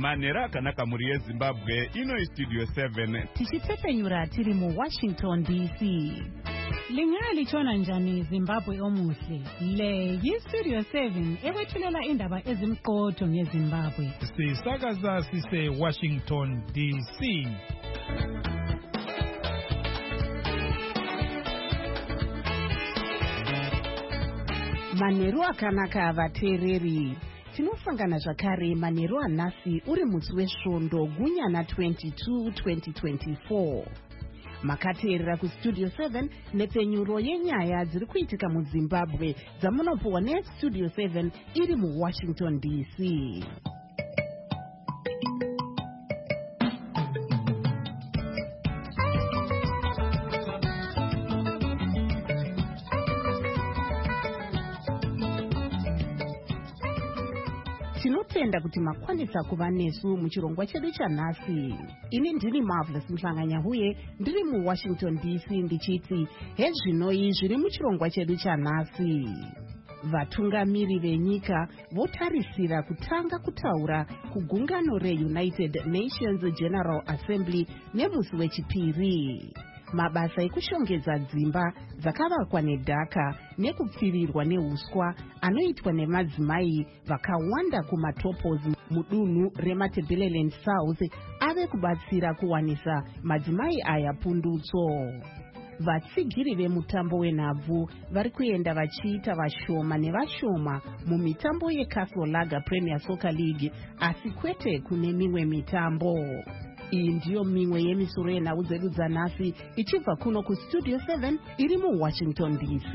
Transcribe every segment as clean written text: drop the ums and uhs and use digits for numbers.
manhero akanaka mhuri yezimbabwe. Ino Studio 7 tichitsepenyura tiri muWashington DC. Lingalitshona njani Zimbabwe omuhle? Le yiStudio 7 ekwethulela indaba ezimqotho ngeZimbabwe. Sisakaza sise Washington DC. Manheru akanaka vateereri. Tinosangana zvakare manheru anhasi uri musi wesvondo gunyana 22 2024. Makateerera kuStudio 7 nepenyuro yenyaya dziri kuitika muZimbabwe dzamunopuwa neStudio 7 iri muWashington DC. Tinotenda kuti makwanisa kuva nesu muchirongwa chedu chanhasi. Ini ndini Marvelous Mhlanganyahuye ndiri muWashington DC ndichiti hezvinoi zviri muchirongwa chedu chanhasi. Vatungamiri venyika votarisira kutanga kutaura kugungano reUnited Nations General Assembly nemusi wechipiri. Mabasa ekushongedza dzimba dzakavakwa nedhaka nekupfirirwa neuswa anoitwa nemadzimai vakawanda kumatopos mudunhu reMatabeleland South ave kubatsira kuwanisa madzimai aya pundutso. Vatsigiri vemutambo wenhabvu vari kuenda vachiita vashoma nevashoma mumitambo yeCastle Lager Premier Soccer League, asi kwete kune mimwe mitambo. Iyi ndiyo mimwe yemisoro yenhau dzedu dzanhasi ichibva kuno kuStudio 7 iri muWashington DC.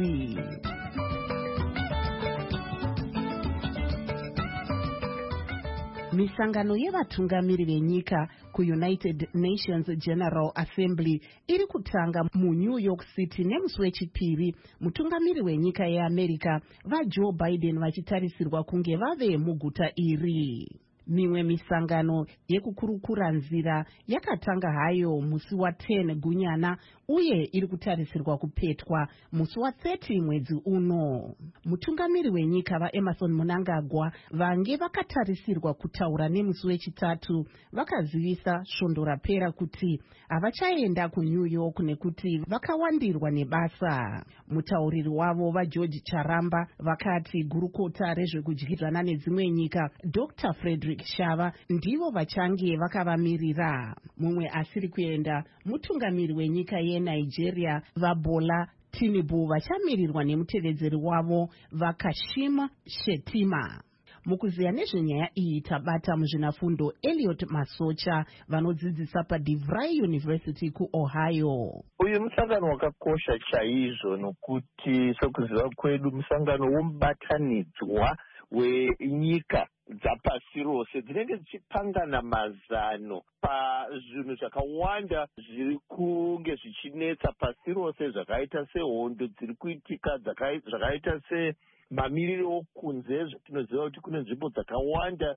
Misangano yevatungamiri venyika kuUnited Nations General Assembly iri kutanga muNew York City nemusi wechipiri, mutungamiri wenyika yeAmerica vaJoe Biden vachitarisirwa kunge vave muguta iri. Mimwe misangano yekukurukura nzira yakatanga hayo musi wa10 gunyana uye iri kutarisirwa kupetwa musi wa30 mwedzi uno. Mutungamiri wenyika vaEmerson Mnangagwa vange vakatarisirwa kutaura nemusi wechitatu vakazivisa svondo rapera kuti havachaenda kuNew York nekuti vakawandirwa nebasa. Mutauriri wavo vaGeorge Charamba vakati gurukota rezvekudyidzana nedzimwe nyika Dr. Frederick Shava ndivo vachange vakavamirira. Mumwe asiri kuenda mutungamiri wenyika yeNigeria vaBola Tinubu vachamirirwa nemutevedzeri wavo vaKashima Shettima. Mukuziya nezvenyaya iyi tabata muzvinafundo Elliot Masocha vanodzidzisa paDeVry University kuOhio. Uyu musangano wakakosha chaizvo nokuti sokuziva kwedu musangano womubatanidzwa wenyika dzapasi rose dzinenge dzichipangana mazano pazvinhu zvakawanda zviri kunge zvichinetsa pasi rose, zvakaita sehondo dziri kuitika, zvakaita semamiriro okunze. Tinoziva kuti kune nzvimbo dzakawanda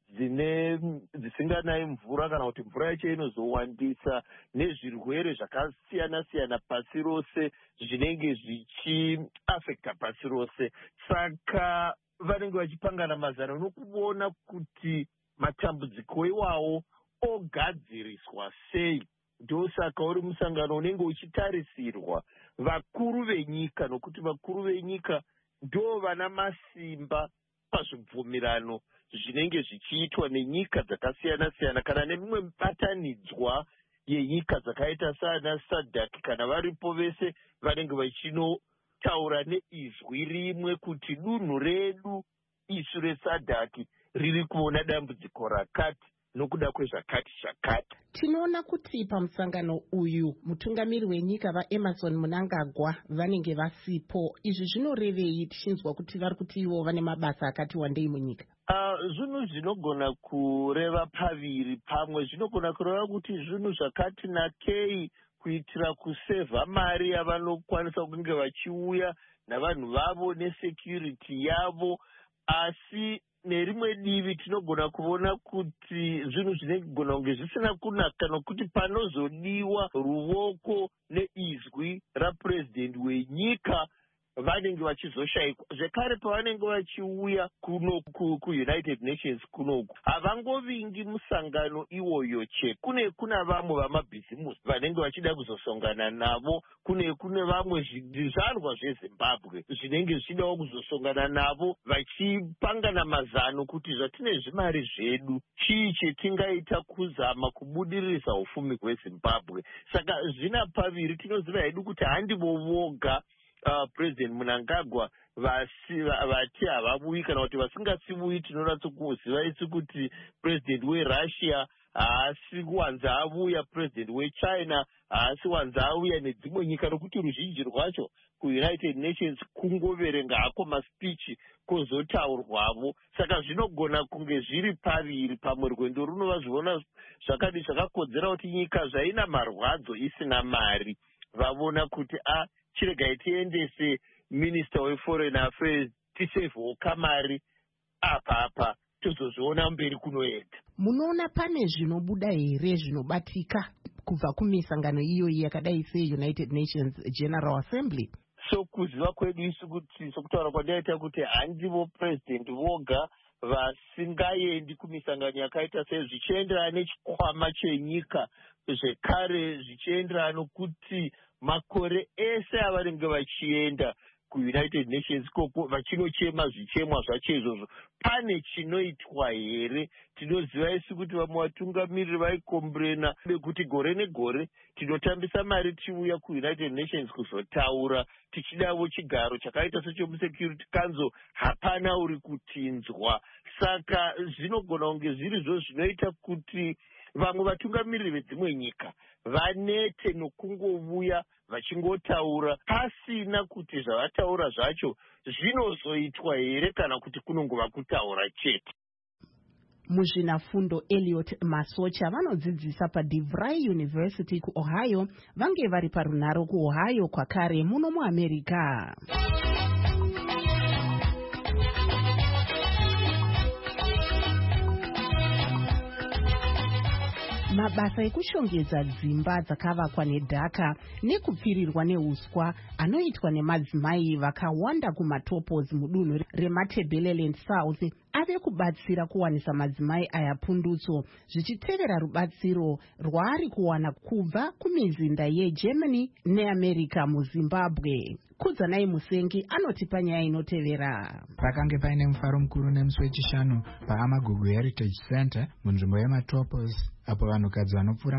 dzisinganayi mvura kana kuti mvura yacho inozowandisa, nezvirwere zvakasiyana siyana pasi rose zvinenge zvichiafekta pasi rose. Saka vanenge vachipangana mazano nokuona kuti matambudziko iwawo ogadziriswa sei. Ndosaka uri musangano unenge uchitarisirwa vakuru venyika, nokuti vakuru venyika ndo vana masimba pazvibvumirano zvinenge zvichiitwa nenyika dzakasiyana siyana kana nemimwe mibatanidzwa yenyika dzakaita sana SADC. Kana varipo vese vanenge vachinotaura neizwi rimwe kuti dunhu redu isu reSADC riri kuona dambudziko rakati nokuda kwezvakati zvakati. Tinoona kuti pamusangano uyu mutungamiri wenyika vaEmerson Mnangagwa vanenge vasipo. Izvi zvinorevei tichinzwa kuti vari kuti ivo vane mabasa akati wandei munyika? Zvinhu zvinogona kureva paviri. Pamwe zvinogona kureva kuti zvinhu zvakati nakei kuitira kusevha mari yavanokwanisa kunge vachiuya navanhu vavo nesecurity yavo, asi nerimwe divi tinogona kuona kuti zvinhu zvinogona kunge zvisina kunaka, nokuti panozodiwa ruoko neizwi rapurezidendi wenyika vanenge vanenge vachizoshayikwa zvekare pavanenge vachiuya kuno kuunited nations kunoku havangovingi musangano iwoyo chete. Kuna vamwe vamabhizimusi vanenge vachida kuzosongana navo, kune vamwe zvizvarwa zvezimbabwe zvinenge zvichidawo kuzosongana navo vachipangana mazano kuti zvatine zvimari zvedu chii chetingaita kuzama kubudirisa ufumi hwezimbabwe. Saka zvina paviri tinoziva hedu kuti handivo voga President Mnangagwa vati havavuyi kana kuti vasingasivuyi. Tinoratsa kuziva isi kuti President weRussia haasi kuwanza avuya, President weChina haasi kuwanza avuya nedzimwe nyika, nokuti ruzhinji rwacho kuunited nations kungoverenga hako maspichi kwozotaurwavo. Saka zvinogona kunge zviri paviri, pamwe rwendo runova zviona zvakadi zvakakodzera kuti nyika zvaina marwadzo isina mari vavona kuti chiregai tiendese Minister weForeign Affairs tisevhewo kamari apa tozozviona mberi kunoenda. Munoona pane zvinobuda here zvinobatika kubva kumisangano iyoyi yakadai seUnited Nations General Assembly? So kuziva kwedu isu kuti sokutaura kwandaita kuti handivo president voga vasingaendi kumisangano yakaita zvichienderana nechikwama chenyika, zvekare zvichienderana nokuti makore ese avanenge vachienda kuUnited Nations koko vachinochema zvichemwa zvacho izvozvo, pane chinoitwa here? Tinoziva isi kuti vamwe vatungamiriri vaikombrena kuti gore negore tinotambisa mari tiuya kuUnited Nations kuzotaura tichidavo chigaro chakaita sechemuSecurity Council, hapana uri kutinzwa. Saka zvinogona kunge zvirizvo zvinoita kuti vamwe vatungamiriri vedzimwe nyika vanete nokungovuya vachingotaura pasina kuti zvavataura zvacho zvinozoitwa here kana kuti kunongova kutaura chete. Muzvinafundo Elliot Masocha vanodzidzisa paDeVry University kuOhio vange vari parunharo kuOhio kwakare muno muAmerica. Mabasa ekushongedza dzimba dzakavakwa nedhaka nekupfirirwa neuswa anoitwa nemadzimai vakawanda kumatopos mudunhu reMatabeleland South ave kubatsira kuwanisa madzimai aya pundutso, zvichitevera rubatsiro rwaari kuwana kubva kumizinda yeGermany neAmerica muZimbabwe. Kudzanai Musengi anotipa nyaya inotevera. Pakange paine mufaro mukuru nemusi wechishanu paAmagugu Heritage Center munzvimbo yeMatopos, apo vanhukadzi vanopfuura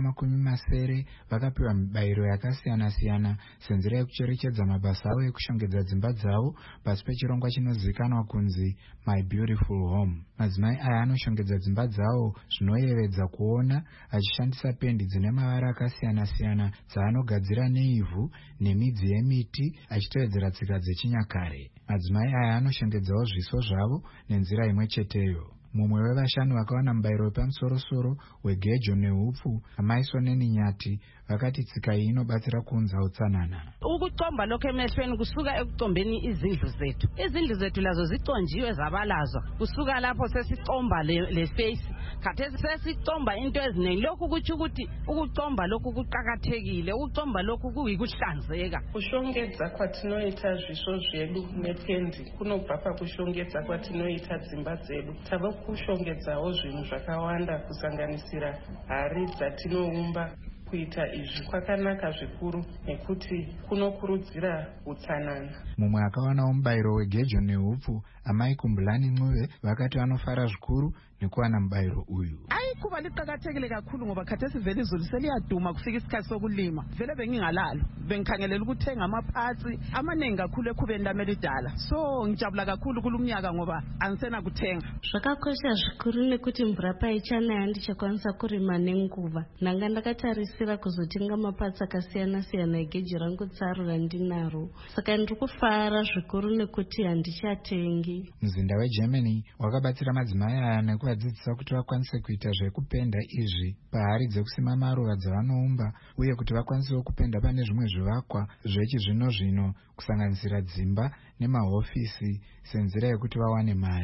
70 vakapiwa mibayiro yakasiyana-siyana senzira yekucherechedza mabasa avo ekushongedza dzimba dzavo pasi pechirongwa chinozivikanwa kunzi My Beautiful Home. Madzimai aya anoshongedza dzimba dzavo zvinoyevedza kuona, achishandisa pendi dzine mavara akasiyana-siyana dzaanogadzira neivhu nemidzi yemiti, achitevedzera tsika dzechinyakare. Madzimai aya anoshongedzawo zviso zvavo nenzira imwe cheteyo. Mumwe wevashanu vakawana mubayiro wepamusoro-soro wegejo neupfu, amai Soneni Nyati, vakati tsika iyi inobatsira kuunza utsanana. Ukucomba lokho emehlweni kusuka ekucombeni izindlu zethu lazo ziconjiwe zabalazwa. Kusuka lapho sesicomba le face, khathesi sesicomba into eziningi. Lokhu kuthi ukuthi ukucomba lokhu kuqhakathekile, ukucomba lokhu kuyikuhlanzeka. Kushongedza kwatinoita zviso zvedu nependi kunobva pakushongedza kwatinoita dzimba dzedu. Tava kushongedzawo zvinhu zvakawanda kusanganisira hari dzatinoumba. Kuita izvi kwakanaka zvikuru nekuti kunokurudzira utsanana. Mumwe akawanawo mubayiro wegejo neupfu, amai Kumbulani Ncube, vakati vanofara zvikuru nekuwana mubayiro uyu. Kuba liqhakathekile kakhulu ngoba khathesi vele izulu seliyaduma kufika isikhathi sokulima. Vele bengingalalo, bengikhangelela ukuthenga amaphatsi amaningi kakhulu ekhubeni lami elidala. So ngijabula kakhulu kulumnyaka ngoba angisena kuthenga. Zvakakosha zvikuru nekuti mvura paichanaya ndichakwanisa kurima nenguva. Ndanga ndakatarisira kuzotenga mapatsi akasiyana-siyana egejo rangu tsaro randinaro. Saka ndiri kufara zvikuru nekuti handichatengi. Muzinda weGermany wakabatsira madzimai aya nekuvadzidzisa kuti vakwanise kuita zvekupenda izvi pahari dzekusima maruva dzavanoumba, uye kuti vakwanisewo kupenda pane zvimwe zvivakwa zvechizvino-zvino kusanganisira dzimba nemahofisi senzira yekuti vawane mari.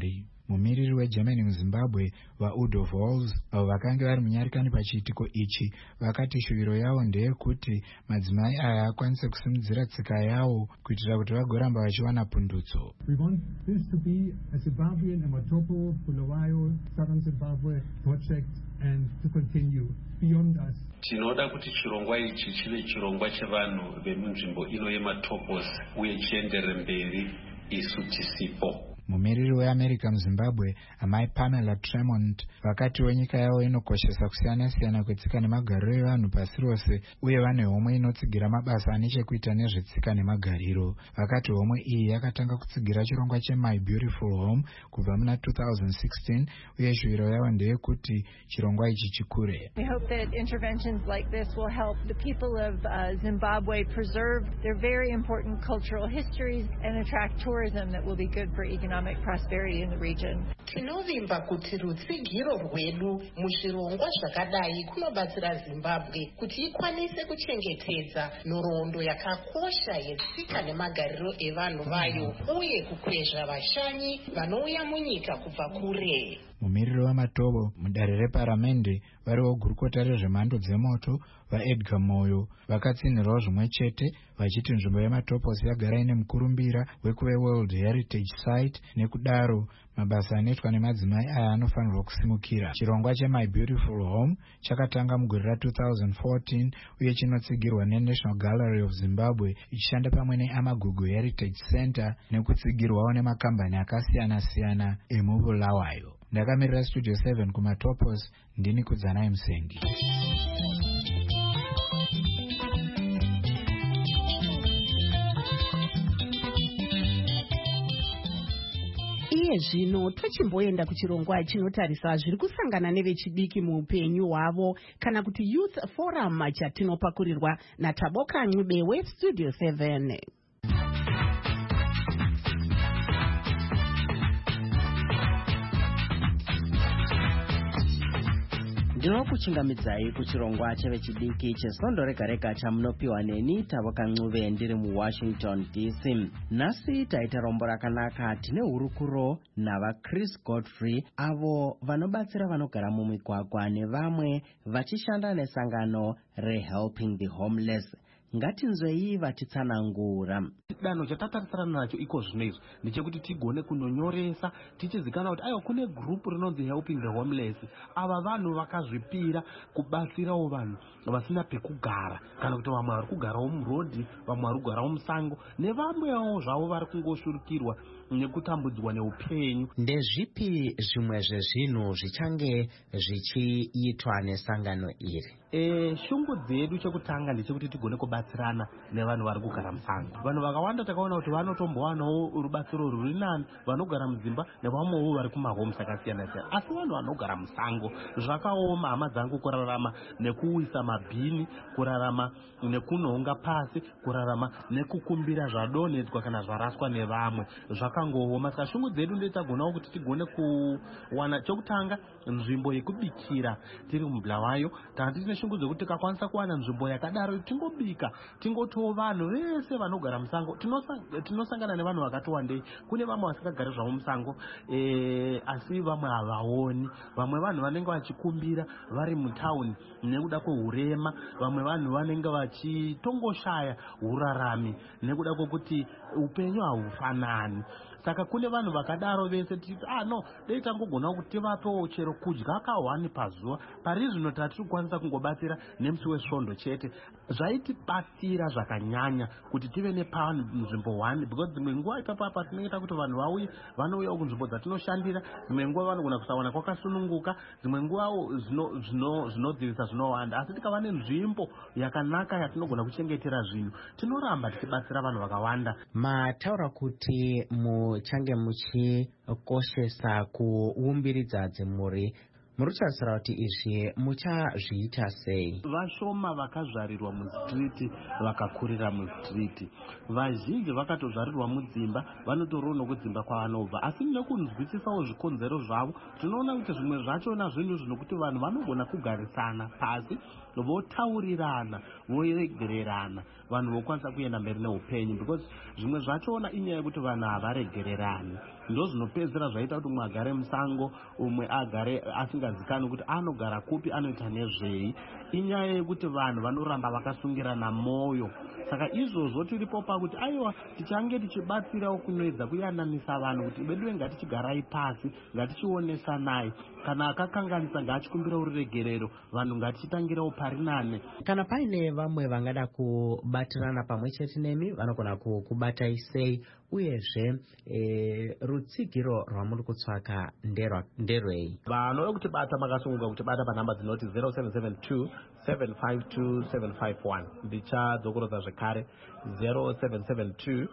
mumiriri weGermany muZimbabwe vaUdo Vols avo vakanga vari munyarikani pachiitiko ichi vakati shuviro yavo ndeyekuti madzimai aya akwanise kusimudzira tsika yavo kuitira kuti vagoramba vachiwana pundutso. We want this to be a Zimbabwean Amatopo, Bulawayo, Southern Zimbabwe project and to continue beyond us. Tinoda kuti chirongwa ichi chive chirongwa chevanhu vemunzvimbo ino yematopos uye chiendere mberi isu tisipo. Mumiriri weAmerica muZimbabwe amai Pamela Tremont vakati nyika yavo inokoshesa kusiyana-siyana kwetsika nemagariro evanhu pasi rose uye vane homwe inotsigira mabasa ane chekuita nezvetsika nemagariro. Vakati homwe iyi yakatanga kutsigira chirongwa cheMy Beautiful Home kubva muna 2016 uye shuviro yavo ndeyekuti chirongwa ichi chikure. We hope that interventions like this will help the people of Zimbabwe preserve their very important cultural histories and attract tourism that will be good for economic prosperity in the region. Tinovimba kuti rutsigiro rwedu muzvirongwa zvakadai kunobatsira Zimbabwe kuti ikwanise kuchengetedza nhoroondo yakakosha yetsika nemagariro evanhu vayo uye kukwezva vashanyi vanouya munyika kubva kure. Mumiriri wamatovo mudare reparamende variwo gurukota rezvemhando dzemoto vaEdgar Moyo vakatsinhirawo zvimwe chete vachiti nzvimbo yematopos yagara ine mukurumbira wekuve World Heritage Site nekudaro mabasa anoitwa nemadzimai aya anofanirwa kusimukira. Chirongwa cheMy Beautiful Home chakatanga mugore ra2014 uye chinotsigirwa neNational Gallery of Zimbabwe ichishanda pamwe neAmagugu Heritage Center nekutsigirwawo nemakambani akasiyana-siyana emubulawayo. Ndakamirira Studio 7 kumatopos, ndini Kudzanai Musengi. Iye zvino tochimboenda kuchirongwa chinotarisa zviri kusangana nevechidiki muupenyu hwavo kana kuti Youth Forum chatinopakurirwa naTaboka Ncube weStudio 7. Ndinokuchingamidzai kuchirongwa chevechidiki chesondo rega-rega chamunopiwa neni Taboka Ncube ndiri muWashington DC. Nhasi taita rombo rakanaka tine hurukuro navaChris Godfrey avo vanobatsira vanogara mumigwagwa nevamwe vachishanda nesangano reHelping the Homeless. Ngatinzwei vatitsanangura. Danho chatatarisana nacho iko zvinoizvo ndechekuti tigone kunonyoresa tichizikana kuti aiwa kune group rinonzi Helping the Homeless. Ava vanhu vakazvipira kubatsirawo vanhu vasina pekugara kana kuti vamwe vari kugarawo murodhi, vamwe vari kugarawo musango nevamwewo zvavo vari kungoshurukirwa nekutambudzwa neupenyu. Ndezvipi zvimwe zvezvinhu zvichange zvichiitwa nesangano iri? Shungu dzedu chekutanga ndechekuti tigone kubatsirana nevanhu vari kugara musango. Vanhu vakawanda takaona kuti vanotombowanawo rubatsiro ruri nani vanogara mudzimba nevamwewo vari kumahomes akasiyana-siyana. Asi vanhu vanogara musango zvakaoma hama dzangu kurarama nekuwisa mabhini, kurarama nekunhonga pasi, kurarama nekukumbira zvadonhedzwa kana zvaraswa nevamwe. Zvakangooma. Saka shungu dzedu ndetagonawo kuti tigone kuwana chokutanga nzvimbo yekubikira tiri mubulawayo. Kana tine shungu dzekuti tikakwanisa kuwana nzvimbo yakadaro tingobika tingotiwo vanhu vese vanogara musango. Tinosangana nevanhu vakati wandei. Kune vamwe vasingagari zvavo musango asi vamwe havaoni. Vamwe vanhu vanenge vachikumbira vari mutauni nekuda kwehurema. Vamwe vanhu vanenge vachitongoshaya hurarami nekuda kwekuti upenyu haufanani. Saka kune vanhu vakadaro vese titi no dei tangogonawo kuti tivapewo chero kudya ka1 pazuva. Pari zvino tiri kukwanisa kungobatsira nemusi wesvondo chete. Zvaitibatsira zvakanyanya kuti tive nenzvimbo 1 because dzimwe nguva ipapapa tinoita kuti vanhu vauye vanouyawo kunzvimbo dzatinoshandira. Dzimwe nguva vanogona kusawana kwakasununguka, dzimwe nguvawo zvinodzivisa zvinowanda. Asi tikava nenzvimbo yakanaka yatinogona kuchengetera zvinhu tinoramba tichibatsira vanhu vakawanda. Mataura kuti muchange muchikoshesa kuumbiridza dzimhuri. Murutarisira kuti izvi muchazviita sei? Vashoma vakazvarirwa mustriti vakakurira mustriti. Vazhinji vakatozvarirwa mudzimba vanotoriwo nokudzimba kwavanobva. Asi nekunzwisisawo zvikonzero zvavo tinoona kuti zvimwe zvachona zvinhu zvinokuti vanhu vanogona kugarisana pasi votaurirana voregererana vanhu vokwanisa kuenda mberi neupenyu, because zvimwe zvachona inyaya yekuti vanhu havaregererani ndo zvinopedzera zvaita kuti umwe agare musango, umwe agare asingazikani kuti anogara kupi, anoita nezvei. Inyaya yekuti vanhu vanoramba vakasungirana mwoyo. Saka izvozvo tiripo pakuti aiwa tichange tichibatsirawo kunoedza kuyananisa vanhu kuti bedwe ngatichigarai pasi, ngatichionesanai, kana akakanganisa ngachikumbirawo ruregerero, vanhu ngatichitangirawo parinane. Kana paine vamwe vangada kubatirana pamwe chete nemi vanogona kubatai sei, uyezve rutsigiro rwamuri kutsvaka nderwei? Vanoda kutibata makasununguka kutibata panhamba dzinoti 0772 752 751. Ndichadzokorodza zvekare 0772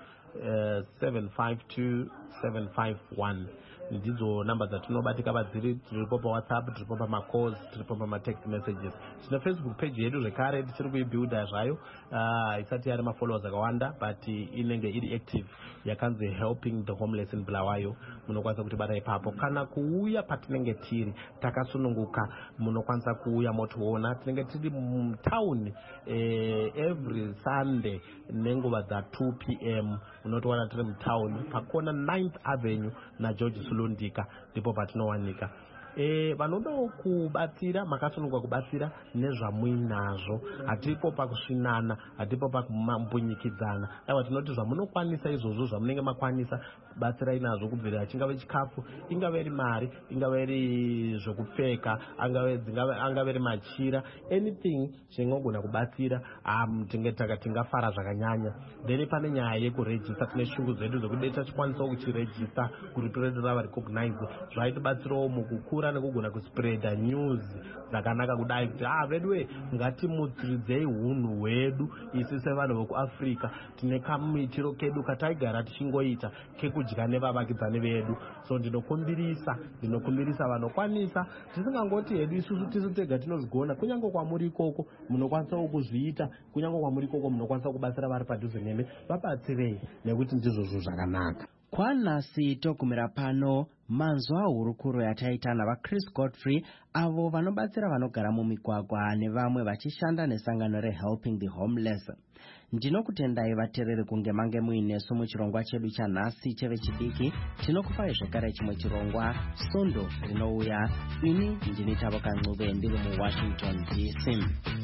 752 751. Ndidzo namba dzatinobatika padziri. Tiripo paWhatsApp, tiripo pamacalls, tiripo pamatext messages. Tine Facebook page yedu zvekare tichiri kuibuilda zvayo. Isati yari mafollowers akawanda but inenge iri active yakanzi Helping the Homeless in Bulawayo. Munokwanisa kutibata ipapo. Kana kuuya patinenge tiri takasununguka munokwanisa kuuya motiona. Tinenge tiri mutown every Sunday nenguva dza 2 p.m. Munotowana tiri mutown pakona 9th Avenue na George Sulundika, ndipo patinowanika. Vanodawo kubatsira, makasununguka kubatsira nezvamuinazvo. Hatipo pakusvinana, hatipo pakumambunyikidzana. Aiwa tinoti zvamunokwanisa izvozvo zvamunenge makwanisa batsirai nazvo, kubvira chingave chikafu, ingave iri mari, ingave iri zvokupfeka, angave iri machira, anything chinogona kubatsira, tingafara zvakanyanya. Then pane nyaya yekurejista, tine shungu zedu zvekuti tichikwanisa kuchirejista kuti tiredu rava recognize zvaitibatsirawo mukukura nekugona kuspreada news dzakanaka kudai kuti vedwe ngatimutsiridzei hunhu hwedu isi sevanhu vekuAfrica tine kamuitiro kedu kataigara tichingoita kekudya nevavakidzani vedu. So ndinokumbirisa vanokwanisa, tisingangoti hedu isusu tisu tega tinozvigona, kunyange kwamuri ikoko munokwanisawo kuzviita, kunyange kwamuri ikoko munokwanisa kubatsira vari padhuze nemi, vabatsirei nekuti ndizvozvo zvakanaka. Kwanhasi togumira pano manzwa hurukuro yataita navaChris Godfrey avo vanobatsira vanogara mumigwagwa nevamwe vachishanda nesangano reHelping the Homeless. Ndinokutendai vateereri kunge mange muinesu muchirongwa chedu chanhasi chevechidiki. Tinokupai zvekare chimwe chirongwa Sondo rinouya. Ini ndini Tavoka Ncube ndiri muWashington DC.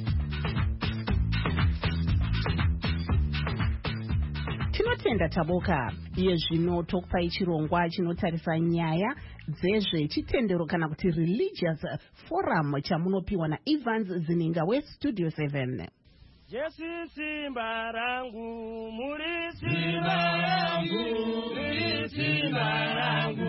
Tinotenda Taboka. Iye zvino tokupai chirongwa chinotarisa nyaya dzezvechitendero kana kuti religious forum chamunopiwa naEvans Zininga weStudio 7. Jesu simba rangu, muri simba rangu, muri simba rangu,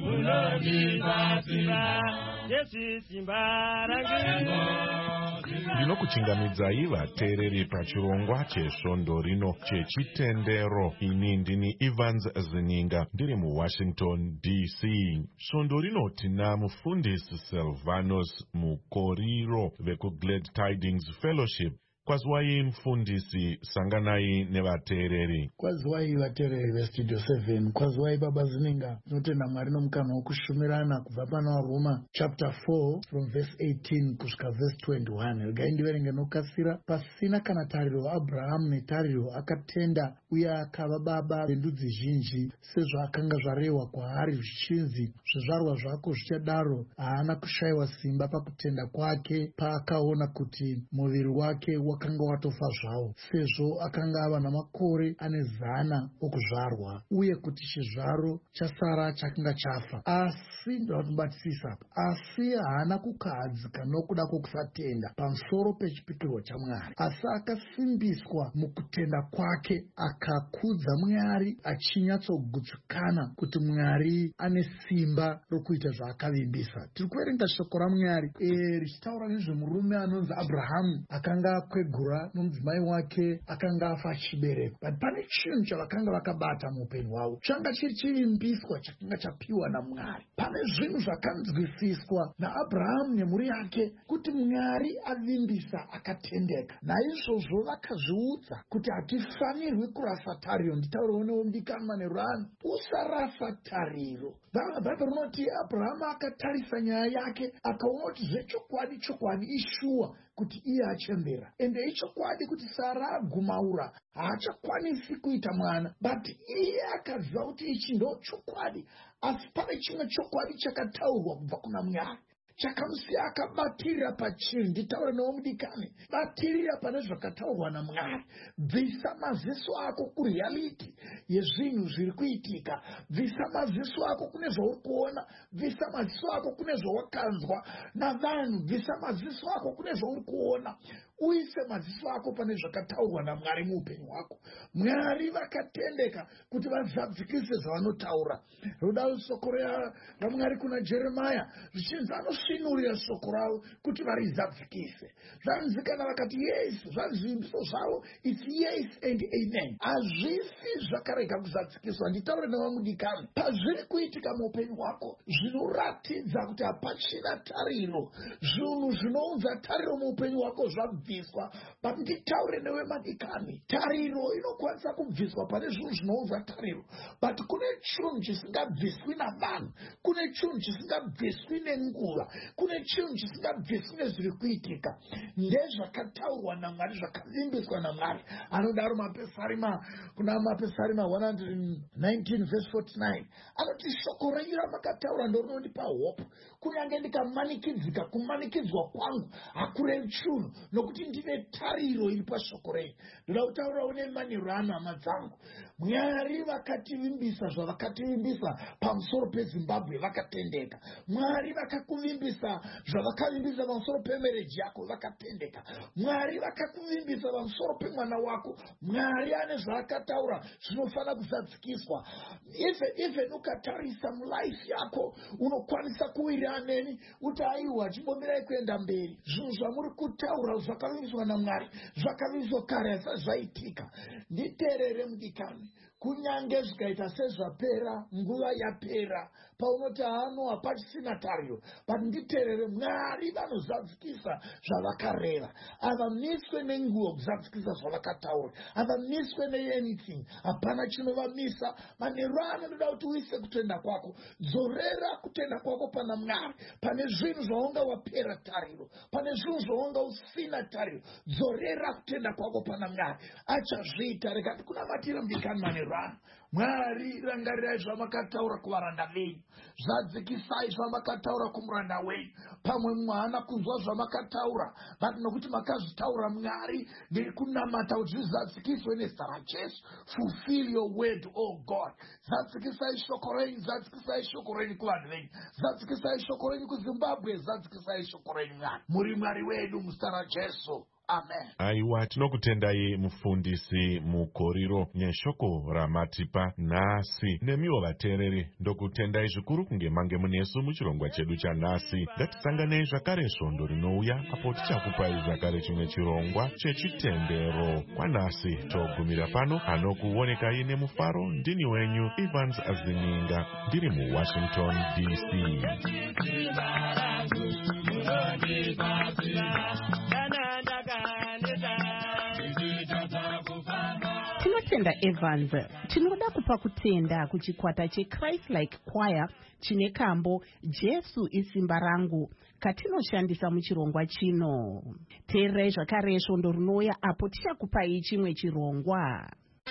munondibatsira. Jesu simba rangu. Ndinokuchingamidzai vateereri pachirongwa chesvondo rino chechitendero. Ini ndini Evans Zininga ndiri muWashington DC. Svondo rino tina mufundisi Silvanus Mukoriro vekuGlad Tidings Fellowship. Kwazwai mufundisi, sanganai nevateereri. Kwazwai vateereri veStudio 7. Kwazwai baba Zininga. Tinotenda Mwari nomukana wokushumirana kubva pana Roma chapter 4 from verse 18 kusvika verse 21. Regai ndiverenge nokasira. Pasina kana tariro Abrahamu netariro akatenda uye akava baba vendudzi zhinji, sezvo akanga zvarehwa kwaari zvichinzi, zvizvarwa zvako zvichadaro. Haana kushayiwa simba pakutenda kwake paakaona kuti muviri wake wakanga watofa zvawo, sezvo akanga ava namakore ane 100 okuzvarwa, uye kuti chizvaro chasara chakanga chafa. Asi ndinobatisisa, asi haana kukahadzika nokuda kwokusatenda pamusoro pechipikirwa chaMwari, asi akasimbiswa mukutenda kwake, akakudza Mwari, achinyatsogutsikana kuti Mwari ane simba rokuita zvaakavimbisa. Tiri kuverenga shoko raMwari richitaura nezvemurume anonzi Abrahamu, akanga kwegura nomudzimai wake akanga afa achibereka. But pane chinhu chavakanga vakabata muupenyu hwavo, changa chiri chivimbiswa chakanga chapiwa naMwari. Pane zvinhu zvakanzwisiswa naAbhurahamu nemhuri yake kuti Mwari avimbisa akatendeka. Naizvozvo vakazviudza kuti hatifanirwi kurasa tariro. Nditauriwo neumbikanwa nerano, usarasa tariro. Bhaibheri rinoti Abrahama akatarisa nyaya yake akaona kuti zvechokwadi chokwadi ishuwa, kuti iye achembera. Ende ichokwadi kuti Sara agumaura haachakwanisi kuita mwana, but iye akaziva kuti ichi ndo chokwadi. Asi pane chimwe chokwadi chakataurwa kubva kuna Mwari chakamusiya akabatirira pachiri. Nditaure newe mudikani, batirira pane zvakataurwa naMwari. Bvisa maziso ako kureality yezvinhu zviri kuitika. Bvisa maziso ako kune zvauri kuona. Bvisa maziso ako kune zvawakanzwa navanhu. Bvisa maziso ako kune zvauri kuona. Uise maziso ako pane zvakataurwa naMwari muupenyu hwako. Mwari vakatendeka kuti vazadzikise zvavanotaura. Ruda soko raMwari kuna Jeremia zvichinzi anosvinurira soko ravo kuti varizadzikise. Zvanzi kana vakati yes, zvazvimbiso zvavo it's yes and amen. Hazvisi zvakarega kuzadzikiswa. Nditaure newe mudikani, pazviri kuitika muupenyu hwako zvinoratidza kuti hapachina tariro, zvinhu zvinounza tariro muupenyu hwako zvabviswa. But nditaure newe madikani, tariro inokwanisa kubviswa pane zvinhu zvinounza tariro, but kune chinhu chisingabviswi navanhu, kune chinhu chisingabviswi nenguva, kune chinhu chisingabviswi nezviri kuitika. Ndezvakataurwa naMwari, zvakavimbiswa naMwari. Anodaro mapesarima, kuna mapesarima 119 verse 49 anoti shoko renyu ramakataura ndorinondipa hope. Kunyange ndikamanikidzika, kumanikidzwa kwangu hakurevi chinhu, nokuti ndine tariro iri pashoko renyu. Ndoda kutaurawo nemanheru ano, hama dzangu. Mwari vakativimbisa zvavakativimbisa pamusoro peZimbabwe, vakatendeka. Mwari vakakuvimbisa zvavakavimbisa pamusoro pemereji yako, vakatendeka. Mwari vakakuvimbisa pamusoro pemwana wako. Mwari ane zvaakataura zvinofanira kuzadzikiswa. Even ukatarisa mulife yako unokwanisa kuwira neni uti aiwa chimbomirai kuenda mberi. Zvinhu zvamuri kutaura zvakavimbiswa naMwari, zvakavimbiswa kare asati zvaitika. Nditeerere mudikani, kunyange zvikaita sezvapera, nguva yapera, paunoti hano hapachisina tariro, but nditeerere, Mwari vanozadzikisa zvavakareva. Havamiswe nenguva kuzadzikisa zvavakataura, havamiswe neanything, hapana chinovamisa. Manheru ano ndoda kuti uise kutenda kwako, dzorera kutenda kwako pana Mwari. Pane zvinhu zvaunga wapera tariro, pane zvinhu zvaunga usina tariro, dzorera kutenda kwako pana Mwari. Achazviita. Rega kunamatira mudikani manheru ano. Mwari, rangarirai zvamakataura kuvaranda venyu, zvadzikisai zvamakataura kumuranda wenyu. Pamwe mwana kunzwa zvamakataura, but nokuti makazvitaura Mwari, ndiri kunamata kuti zvizadzikiswe nezita raJesu. Fulfill your word, oh God. Zadzikisai shoko renyu, zadzikisai shoko renyu kuvanhu venyu, zadzikisai shoko renyu kuZimbabwe, zadzikisai shoko renyu Mwari. Muri Mwari wedu muzita raJesu. Amen. Aiwa, tinokutendai mufundisi mukoriro neshoko ramatipa nhasi. Nemiwo vateereri, ndokutendai zvikuru kunge mange munesu muchirongwa chedu chanhasi. Ngatisanganei zvakare svondo rinouya apo tichakupai zvakare chimwe chirongwa chechitendero. Kwanhasi togumira pano. Anokuonekai nemufaro ndini wenyu Evans Azininga, ndiri muWashington DC. Tinotenda Evans. Tinoda kupa kutenda kuchikwata cheChrist Like Choir chine kambo Jesu isimba rangu katinoshandisa muchirongwa chino. Teererai zvakare svondo rinouya apo tichakupai chimwe chirongwa.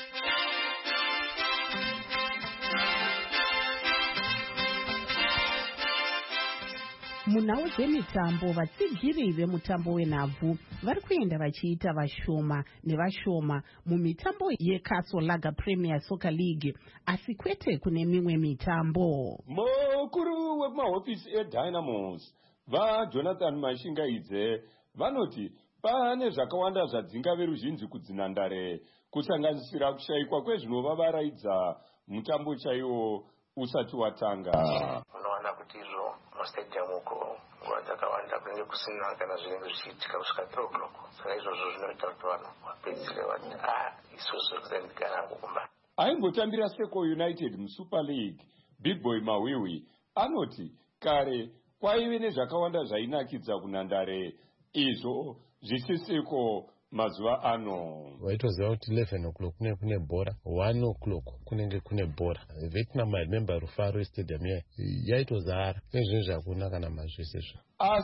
Munhau dzemitambo, vatsigiri vemutambo wenhabvu vari kuenda vachiita vashoma nevashoma mumitambo yeCastle Lager Premier Soccer League, asi kwete kune mimwe mitambo. Mukuru wemahofisi eDynamos vaJonathan Mashingaidze vanoti pane zvakawanda zvadzinga veruzhinji kudzinhandare, kusanganisira kushayikwa kwezvinovavaraidza mutambo chaiwo usati watanga. Unowana kuti izvo mustadium uko nguva dzakawanda kunenge kusina kana zvinenge zvichiitika kusvika 3 o'clock. Saka izvozvo zvinoita kuti vanhu vapedzisire vati isusu kusandigara kumba. Aimbotambira Seko United muSuper League, Big Boy Mawiwi anoti kare kwaive nezvakawanda zvainakidza kunhandare, izvo zvisisiko mazuva ano. Waitoziva kuti 11 o'clock kune bhora, 1 o'clock kunenge kune bhora. Vietnam remember Rufaro Stadium yaitozara. Ezvinhu zvakuna kana mazvisizvo. Asi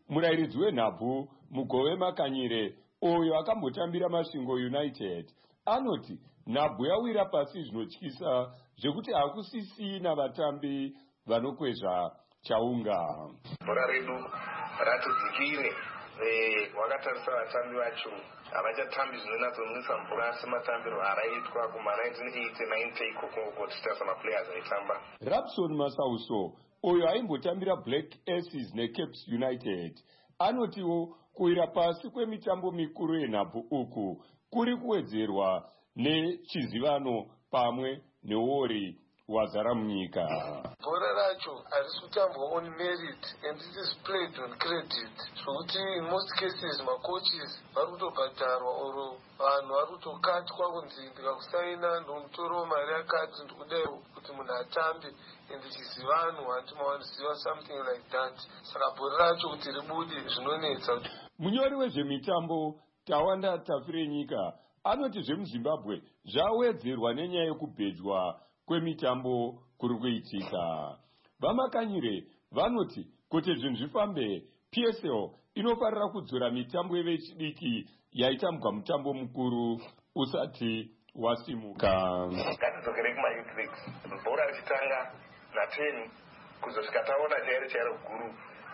murayiridzi wenhabvu Mugove Makanyire oyo akambotambira Masvingo United anoti nhabvu yawira pasi zvinotyisa zvekuti hakusisina vatambi vanokwezva chaunga. Bhora redu ratidzikire wakatarisa vatambi vacho havachatambi zvinonatsomwisa mvura sematambiro araitwa kuma1989 ikoko tichitasa maplayers aitamba. Rapson Masauso oyo aimbotambira Black Aces neCapes United anotiwo kuwira pasi kwemitambo mikuru yenhabvu uku kuri kuwedzerwa nechizivano pamwe neori wazara munyika. Bhora racho harisi kutambwa on merit and it is played on credit. Zvokuti in most cases macoaches vari kutobhadharwa oro vanhu vari kutokatwa kunzi ndikakusaina ndomutoro mari yakati ndikudai kuti munhu atambe ende chizivano hati mawaniziva something like that. Saka bhora racho kuti ribude zvinonetsa. Munyori wezvemitambo Tawanda Tafirenyika anoti zvemuZimbabwe zvawedzerwa nenyaya yekubhejwa kwemitambo kuri kuitika. Vamakanyire vanoti kuti zvinhu zvifambe PSL inofarira kudzora mitambo yevechidiki yaitambwa mutambo mukuru usati wasimuka. Ngatidzokere kuma-youth leagues. Bhora richitanga na10 kuzosvika taona chairo guru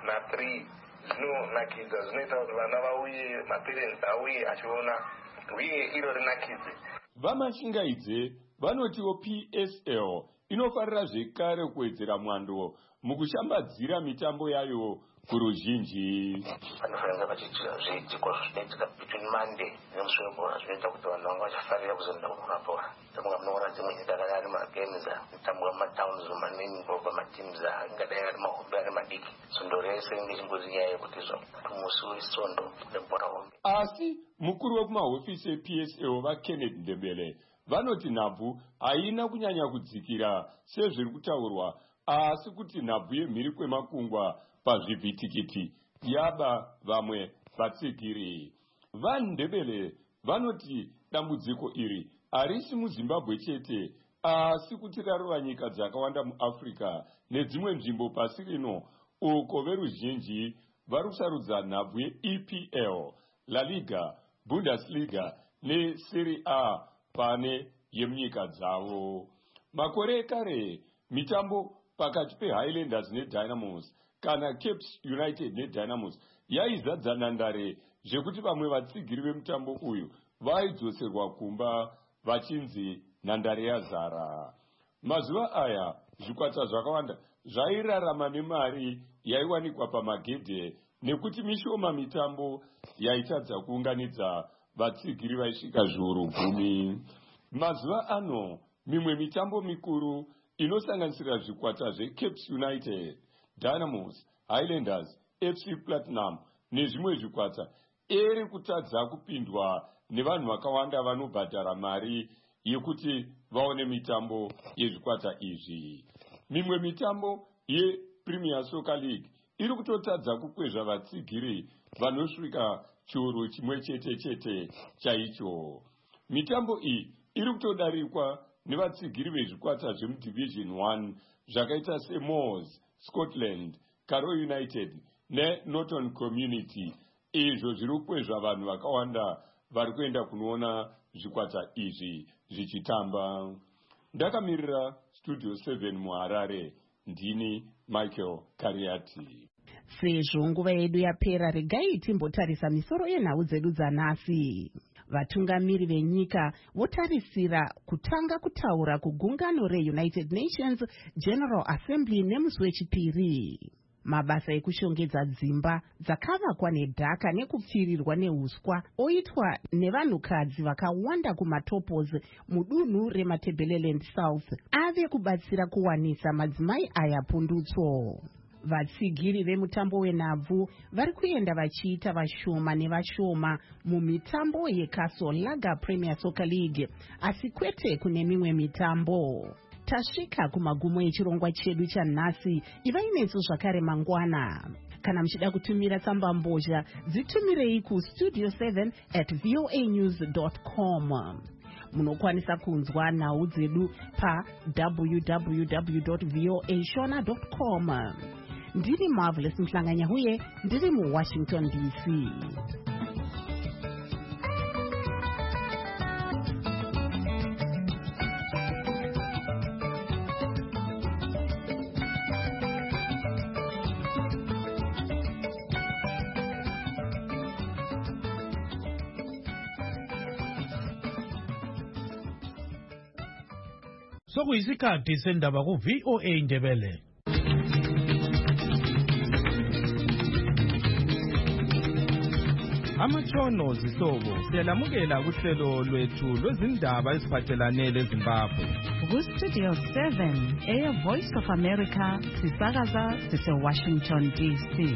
na3 zvinonakidza, zvinoita kuti vana vauye, maparents auye achiona uye iro rinakidze. Vamashingaidze vanotiwo PSL inofarira zvekare kuwedzera mwando mukushambadzira mitambo yayo kuruzhinji. Vanofanira vachiitira zviitiko zvinoitika between Monday nemusi webhora zvinoita kuti vanhu vanga vachifarira kuzoenda kuona bhora. Tamunga munoona dzimwe nyika ari magames anotambwa mumatowns maningi pamatims angadai ari mahombe ari madiki. Sondo rese ngechingori nyaya yekuti musi wesondo nebhora hombe. Asi mukuru wekumahofisi ePSL vaKenneth Ndebele vanoti nhabvu haina kunyanya kudzikira sezviri kutaurwa, asi kuti nhabvu yemhiri kwemakungwa pazvivhitikiti yaba vamwe vatsigiri. VaNdebele vanoti dambudziko iri harisi muZimbabwe chete, asi kuti rarova nyika dzakawanda muAfrica nedzimwe nzvimbo pasi rino uko veruzhinji vari kusarudza nhabvu yeEPL, La Liga, Bundesliga neSerie A pane yemunyika dzavo. Makore ekare mitambo pakati peHighlanders neDynamos kana Capes United neDynamos yaizadza nhandare zvekuti vamwe vatsigiri vemutambo uyu vaidzoserwa kumba vachinzi nhandare yazara. Mazuva aya zvikwata zvakawanda zvairarama nemari yaiwanikwa pamagedhe nekuti mishoma mitambo yaitadza kuunganidza vatsigiri vaisvika zviuru 10. Mazuva ano mimwe mitambo mikuru inosanganisira zvikwata zveCapes United, Dynamos, Highlanders, FC Platinum nezvimwe zvikwata iri kutadza kupindwa nevanhu vakawanda vanobhadhara mari yekuti vaone mitambo yezvikwata izvi. Mimwe mitambo yePremier Soccer League iri kutotadza kukwezva vatsigiri vanosvika chiuru chimwe chete chaicho. Mitambo iyi iri kutodarikwa nevatsigiri vezvikwata zvemuDivision 1 zvakaita seMoors, Scotland, Carroll United neNorton Community. Izvo zviri kukwezva vanhu vakawanda vari kuenda kunoona zvikwata izvi zvichitamba. Ndakamirira Studio 7 muHarare, ndini Michael Kariati. Sezvo nguva yedu yapera, regai timbotarisa misoro yenhau dzedu dzanhasi. Vatungamiri venyika votarisira kutanga kutaura kugungano reUnited Nations General Assembly nemusi wechipiri. Mabasa ekushongedza dzimba dzakavakwa nedhaka nekupfirirwa neuswa oitwa nevanhukadzi vakawanda kumatopos mudunhu reMatabeleland South ave kubatsira kuwanisa madzimai aya pundutso. Vatsigiri vemutambo wenhabvu vari kuenda vachiita vashoma nevashoma mumitambo yeCastle Lager Premier Soccer League, asi kwete kune mimwe mitambo. Tasvika kumagumo echirongwa chedu chanhasi. Ivai nesu zvakare mangwana. Kana muchida kutumira tsamba mbozha, dzitumirei kustudio7@voanews.com. Munokwanisa kunzwa nhau dzedu pa www.voashona.com. ndiri Marvelous Mhlanganyahuye ndiri muWashington DC. Sokuyisikhathi sendaba ku VOA Ndebele. Amatshono zihlobo siyalamukela kuhlelo lwethu lwezindaba eziphathelane leZimbabwe. Ku-Studio 7 Air Voice of America sisakaza sise-Washington DC.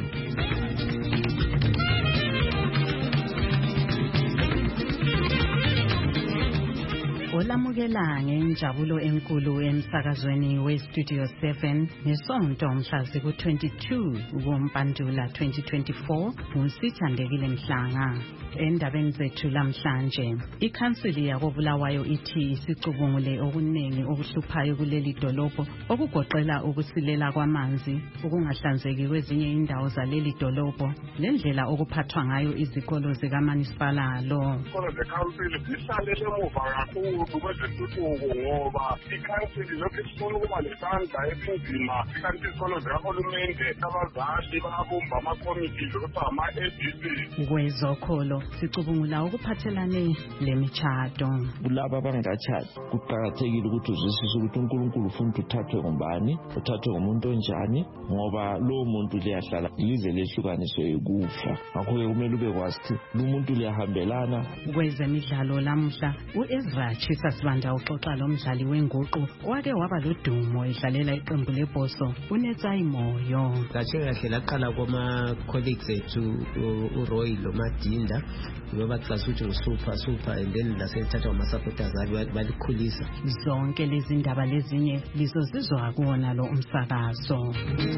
Olamukela ngenjabulo enkulu emsakazweni we-Studio 7 ngesonto mhla ziku-22 kuMpandula 2024 nguSithandekile Mhlanga. Endabeni zethu lamhlanje, ikhansili yakoBulawayo ithi isicubungule okuningi okuhluphayo kuleli dolobho okugoqela ukusilela kwamanzi, ukungahlanzeki kwezinye indawo zaleli dolobho, lendlela okuphathwa ngayo izikolo zikaManisipala lo. Izikolo zekhansili zihlalele emuva kakhulu kwezentuthuko ngoba ikhansili lokhu isifuna ukuba nesandla esinzima, kanti izikolo zikahulumende abazali babumba amakomiti okuthiwa ama-ADC. Kwezokholo sicubungula ukuphathelane lemitshato. Kulaba abangakatshadi kuqakathekile ukuthi uzwisise ukuthi uNkulunkulu ufuna uthathwe ngubani, uthathwe ngumuntu onjani, ngoba lowo muntu liyahlala lize lehlukaniswe ukufa. Ngakho-ke kumele ube kwazi ukuthi umuntu liyahambelana. Kwezemidlalo lamuhla uEzra Chisa Sibanda uxoxa lomdlali wenguqu owake waba lodumo edlalela iqembu lebhoso uNetsayi Moyo. Kahle kahle laqala kwama-colleagues ethu uRoy loMadinda ngoba class uthi super and then lasethatha ama-supporters balikhulisa. Zonke lezi ndaba lezinye lizozizwa kuwona lo umsakazo.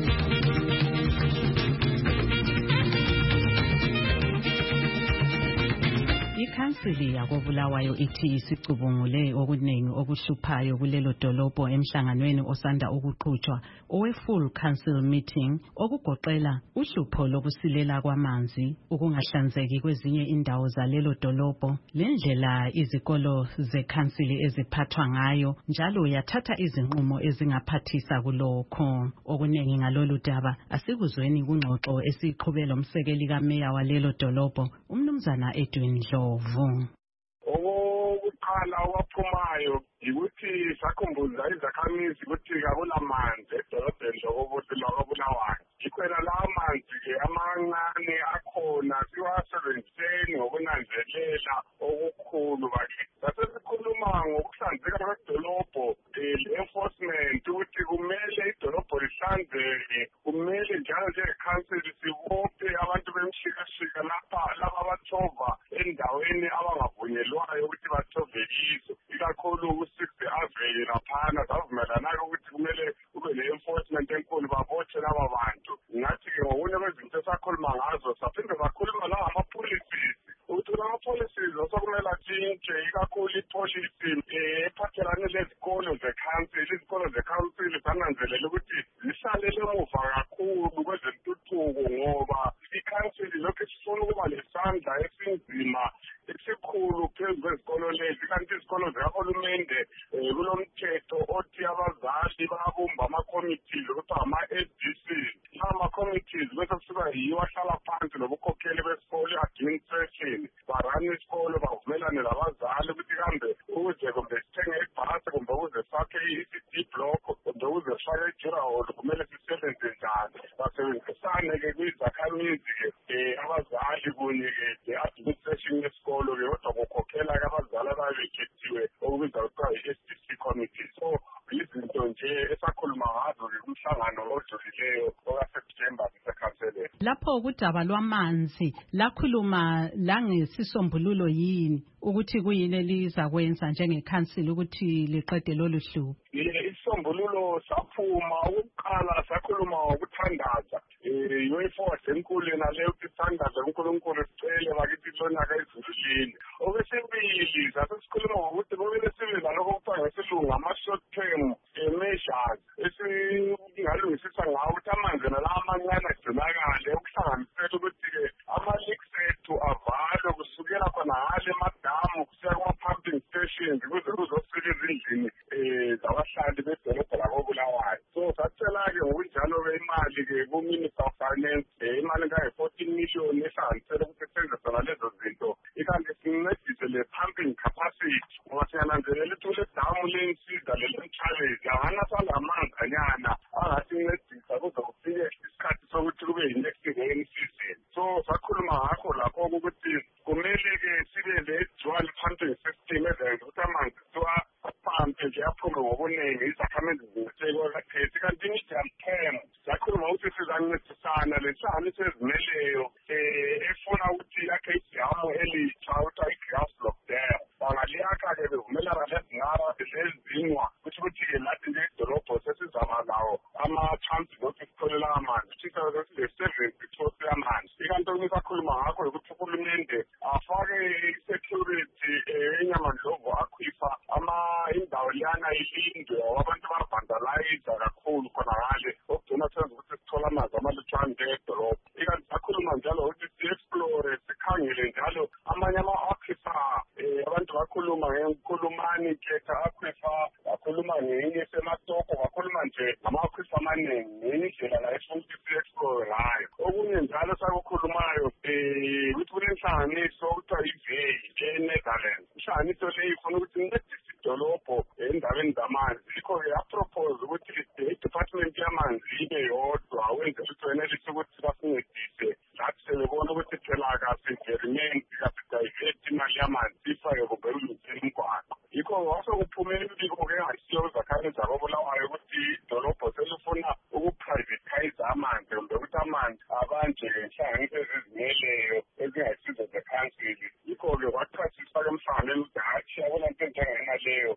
Ikhansili yakoBulawayo ithi isicubungule okuningi okuhluphayo kulelo dolobho emhlanganweni osanda ukuqhutshwa owe-full council meeting okugoqela uhlupho lokusilela kwamanzi, ukungahlanzeki kwezinye indawo zalelo dolobho, lendlela izikolo zekhansili eziphathwa ngayo, njalo yathatha izinqumo ezingaphathisa kulokho. Okuningi ngalolu daba asikuzweni kungxoxo esiqhubela umsekeli kameya walelo dolobho uMnumzana Edwin Ndlovu. Okokuqala owaphumayo yikuthi sakhumbuza izakhamizi ukuthi akulamanzi edolobheni lakaBulawayo. Ikhona lawa manzi-ke amancane akhona siwasebenziseni ngokunanzelela okukhulu bakithi. Sasesikhuluma ngokuhlanzeka kwedolobho, le-enforcement ukuthi kumele idolobho lihlanzeke, kumele njalo njengekhansili sibophe abantu bemshikashika laba abathova endaweni abangavunyelwayo ukuthi bathove kizo, ikakhulu ku-6 Avenue laphana savumelana-ke ukuthi kumele kube le-enforcement enkulu babothe laba bantu. Ngathi-ke ngokunye kwezinto esakhuluma ngazo saphinde sakhuluma nangama-policies ukuthi ama-policies osokumele atshintshe, ikakhulu ipolicy ephathelane lezikolo zekhansili. Izikolo zekhansili sananzelela ukuthi zihlalele emuva kakhulu kwezentuthuko ngoba ikhansili lokhu isifuna ukuba lesandla esinzima esikhulu phezu kwezikolo lezi, kanti izikolo zikahulumende kulomthetho othi abazali babumba ama-committees okuthiwa ama-ADC. Ama-committees bese kusuka yiwo ahlala phansi nobukhokheli besikolo, i-administration, barana isikolo bavumelane labazali ukuthi kambe ukuze kumbe sithenge ibhasi, kumbe ukuze sakhe i-ECD block, kumbe ukuze sifake ijura hall kumele sisebenze njani. Basebenzisane-ke kwizakhamizi-ke abazali kunye-ke le-administration yesikolo-ke, kodwa kukhokhela-ke abazali ababekhethiwe okubizwa kuthiwa i-SDC committee. So izinto nje esakhuluma ngazo-ke kumhlangano odlulileyo okaSeptemba sisekhanseleni. Lapho kudaba lwamanzi lakhuluma langesisombululo yini ukuthi kuyini elizakwenza njengekhansili ukuthi liqede lolu hlupho? Isisombululo saphuma. Okokuqala sakhuluma ngokuthandaza i-way forward enkulu naleyo ukuthi sithandaze uNkulunkulu sicele bakithi lonyaka ezulwini. Okwesibili sasikhuluma ngokuthi kumele sibe nalokho okuthiwa ngesilungu ama-short term measures esingalungisisa ngawo ukuthi amanzi nalawa kuze kuzofika ezindlini zabahlali bedolobha lakoBulawayo. So sacela-ke ngokunjalo-ke imali-ke ku-Minister of Finance imali engange-14 million ehlanganisela ukuthi senzisana lezo zinto ikanti sincedise le pumping capacity ngoba siyananzelela ukuthi kule damu lensiza lelemchalezi anganasangamanzi anyana angasincedisa kuze kufike isikhathi sokuthi kube yi-next rain season. So sakhuluma ngakho lapho ukuthi kumele-ke sibe le-dual pumping system ezenza ukuthi amanzi siwapampe nje aphume ngobuningi izakhamezi zingasekakathethi kanti i-medium term sakhuluma ukuthi sizancedisana lenhlanganiso ezimeleyo efuna ukuthi yakhe idamu elitsha kuthiwa i-Grasslock Dam bangaliyakha-ke bevumelana lezinqaba lezinwa ukuthi-ke lathi nje idolobho sesizaba lawo ama-chance zokuthi sitholela amanzi ukuthi sile-70 thosi yamanzi. Ikanti okusakhuluma ngakho ukuthi uhulumende afake i-security enyamandlovu akhwisa indawo liyana ilindwe abantu babhandalayiza kakhulu khona ngale okugcina senza ukuthi sithole amanzi amalutshwane edolobho. Ikanti sakhuluma njalo ukuthi si-explore sikhangele njalo amanye ama-aquifer abantu bakhuluma ngenkulumani khetha aquifer bakhuluma ngenye esematoko bakhuluma nje ngama-aquifer amaningi ngenye indlela la esifuna ukuthi si-explore ngayo. Okunye njalo sakukhulumayo ukuthi kunenhlanganiso okuthiwa i-VEI eNetherlands. Inhlanganiso leyo ifuna ukuthi incedise idolobho endabeni zamanzi. Yikho-ke yapropose ukuthi i-department yamanzi ibe yodwa wenzela ukuthi wenelise ukuthi basincedise lathi sebebona ukuthi phela kasingerimenti kasidayiveti imali yamanzi sifake kumbe ulungisele umgwaqo. Yikho waso kuphume imbiko-ke engayisiyo zakhathi zakoBulawayo ukuthi idolobho selifuna ukuprivatize amanzi kumbe ukuthi amanzi abanje-ke inhlanganiso ezizimeleyo ezingayisizo ze-council. Yikho-ke kwathiwa sifake emhlanganweni ukuthi hatshi yabona nto enjengenaleyo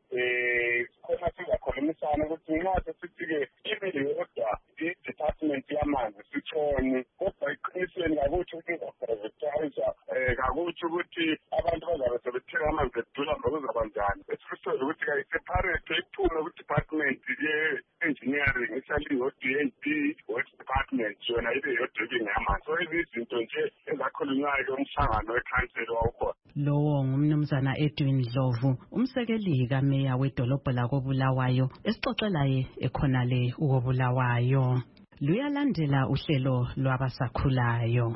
khona sizakhulumisana ukuthi nxa sesithi-ke ibe yodwa i-department yamanzi sitshoni kodwa eqinisweni kakutsho ukuthi izaprivatize kakutsho ukuthi abantu bazabe sebethenga amanzi edula bekuzaba njani. Esifisele ukuthi kayiseparate iphume ku-department ye-engineering ihlale iyodwa i-AP Waste Department yona ibe yodwa ibingayamanzi. So izinto nje ezakhulunywayo umhlangano wekhanseli wawukhona. Lowo ngumnumzana Edwin Dlovu, umsekeli kameya wedolobho lakoBulawayo, esixoxelaye ekhonale ukoBulawayo. Luyalandela uhlelo lwabasakhulayo.